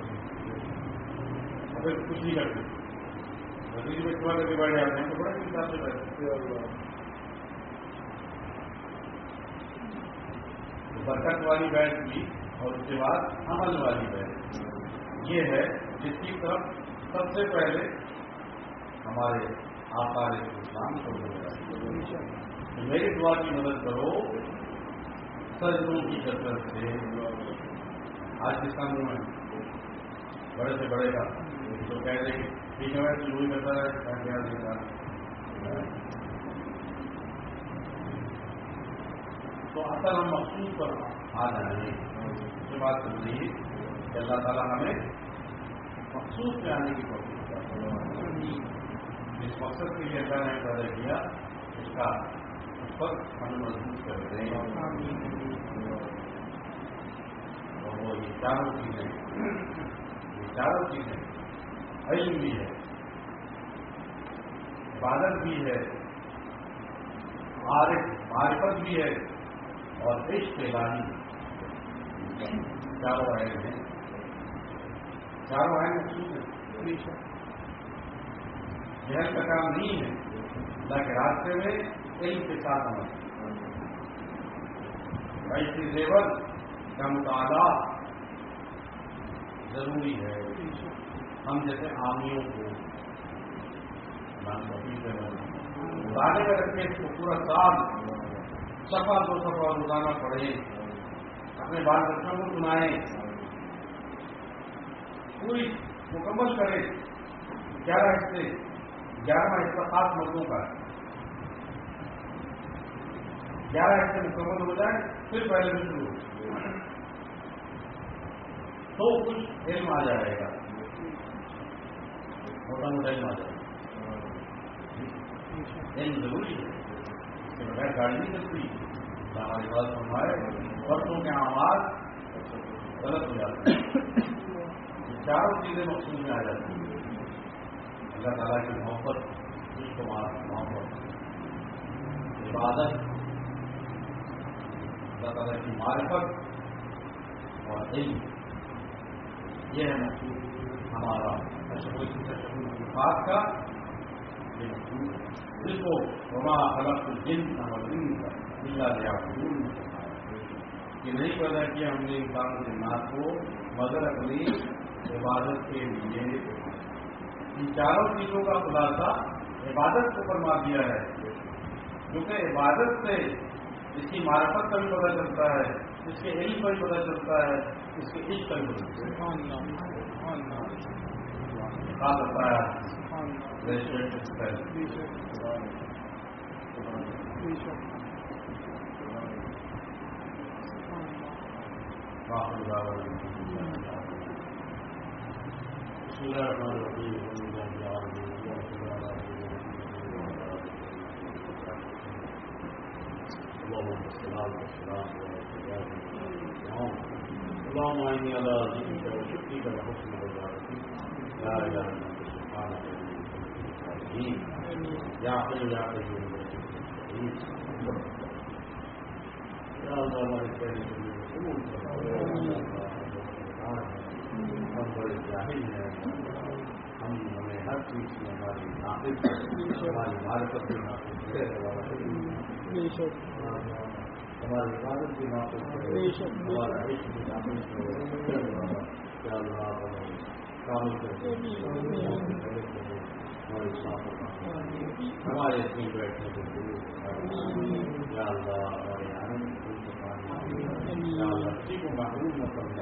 اور پھر کچھ نہیں کرتے دسویں میں کھوا کر کے بیٹھ جاتے ہیں تو بڑے حساب سے بیٹھتے. برکت والی بیٹھ کی اور اس کے بعد عمل والی بیٹھ یہ ہے جس کی طرف سب سے پہلے ہمارے آقا علیہ السلام کو بولا میری دعا کی مدد کرو سجدوں کی کثرت سے. آج کس کا منہ ہے بڑے سے بڑے کا تو کہہ دیں ٹھیک ہے تو وہی کرتا ہے تو اصل ہم مقصود پر آ جائیں گے. اس کے بعد سمجھ لیجیے کہ اللہ تعالیٰ ہمیں مقصود پہ آنے کی کوشش کرتا ہے. جس مقصد کے لیے اللہ نے پیدا کیا اس کا اس پر ہمیں مضبوط کر دیں اور وہ یہ چاروں چیزیں یہ چاروں چیزیں علم بھی ہے عبادت بھی ہے عارف معرفت بھی ہے اور عشق الہی چاروں آئے ہیں چاروں آئے مقصود ہیں. جہل کا کام نہیں ہے اللہ کے راستے میں علم کے ساتھ عمل ایسی زیور کا مطالعہ ضروری ہے. ہم جیسے عامیوں کو دانے میں رکھے اس کو پورا سال صفحہ دو صفحہ روزانہ پڑھیں اپنے بال بچوں کو سنائیں پوری مکمل کریں. گیارہ حصے گیارہواں حصہ خاص مردوں کا ہے. گیارہ حصے مکمل ہو جائیں پھر پہلے بھی شروع تو کچھ علم آ جائے گا موٹا موٹا علم آ جائے گا. علم ضروری ہے اس کے بغیر گاڑی نہیں چلتی. ہماری بات فرمائے برسوں کے آواز غلط ہو جاتے ہیں. چاروں چیزیں مقصود میں آ جاتی ہیں. اللہ تعالیٰ کی محبت اس کو محبت عبادت اللہ تعالیٰ کی معرفت اور علم یہ ہے مقصود ہمارا کا یہ مقصود ہے جس کو وما خلقت الجن والانس الا ليعبدون کہ نہیں پیدا کیا ہم نے انسان جنات کو مگر اپنی عبادت کے لیے. ان چاروں چیزوں کا خلاصہ عبادت کو فرما دیا ہے کیونکہ عبادت سے اس کی معرفت کا بھی پتہ چلتا ہے اس کے علم کا بھی پتہ چلتا ہے اس کے عشق کا بھی پتہ چلتا ہے. بسم الله الرحمن الرحيم اللهم صل على اللهم اني على ذكرك وشكرك وحسن عبادتك لا اله الا انت سبحانك يا حي يا قيوم يا الله ہمارے کہنے کے لیے قبول ہم بڑے جاہل ہیں ہم ہمیں ہر چیز میں ہماری ناقص ہماری معرفت کی ناقص ہے ہماری عبادت کی ناقص ہے ہمارا عشق کی ناقص ہے کیا اللہ ہمیں کامل کرتے ہمارے ساتھ ہمارے اپنے بیٹھنے کو ضرور یا اللہ ہمارے آنند کو یا اللہ کسی کو محروم نہ کرنا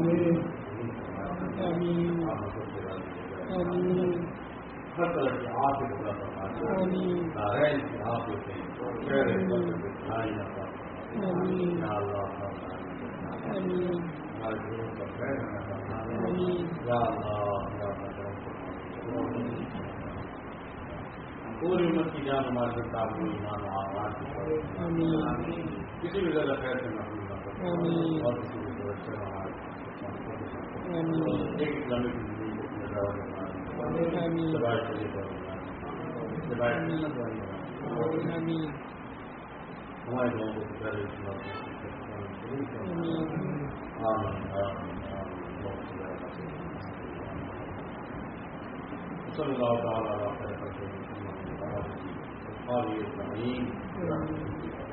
ہر طرح کی آپ خدا فرماتے نارائن کی آپ ہوتے ہیں خیر بھائی نہ یا اللہ ہمارے گروہ کا خیر نہ کرنا یا اللہ پوری امت کی جان ہمارے کتاب کو ایمان و آمان کی کسی بھی جگہ خیر سے محروم نہ کرنا اور کسی بھی طرح سے ہمارے ایک اسلامی کی زندگی کو اپنے دعوت سبائے چلے پر سبائے ہمارے لوگوں کو پہلے اسلام آمین صلی اللہ تعالیٰ علیہ وسلم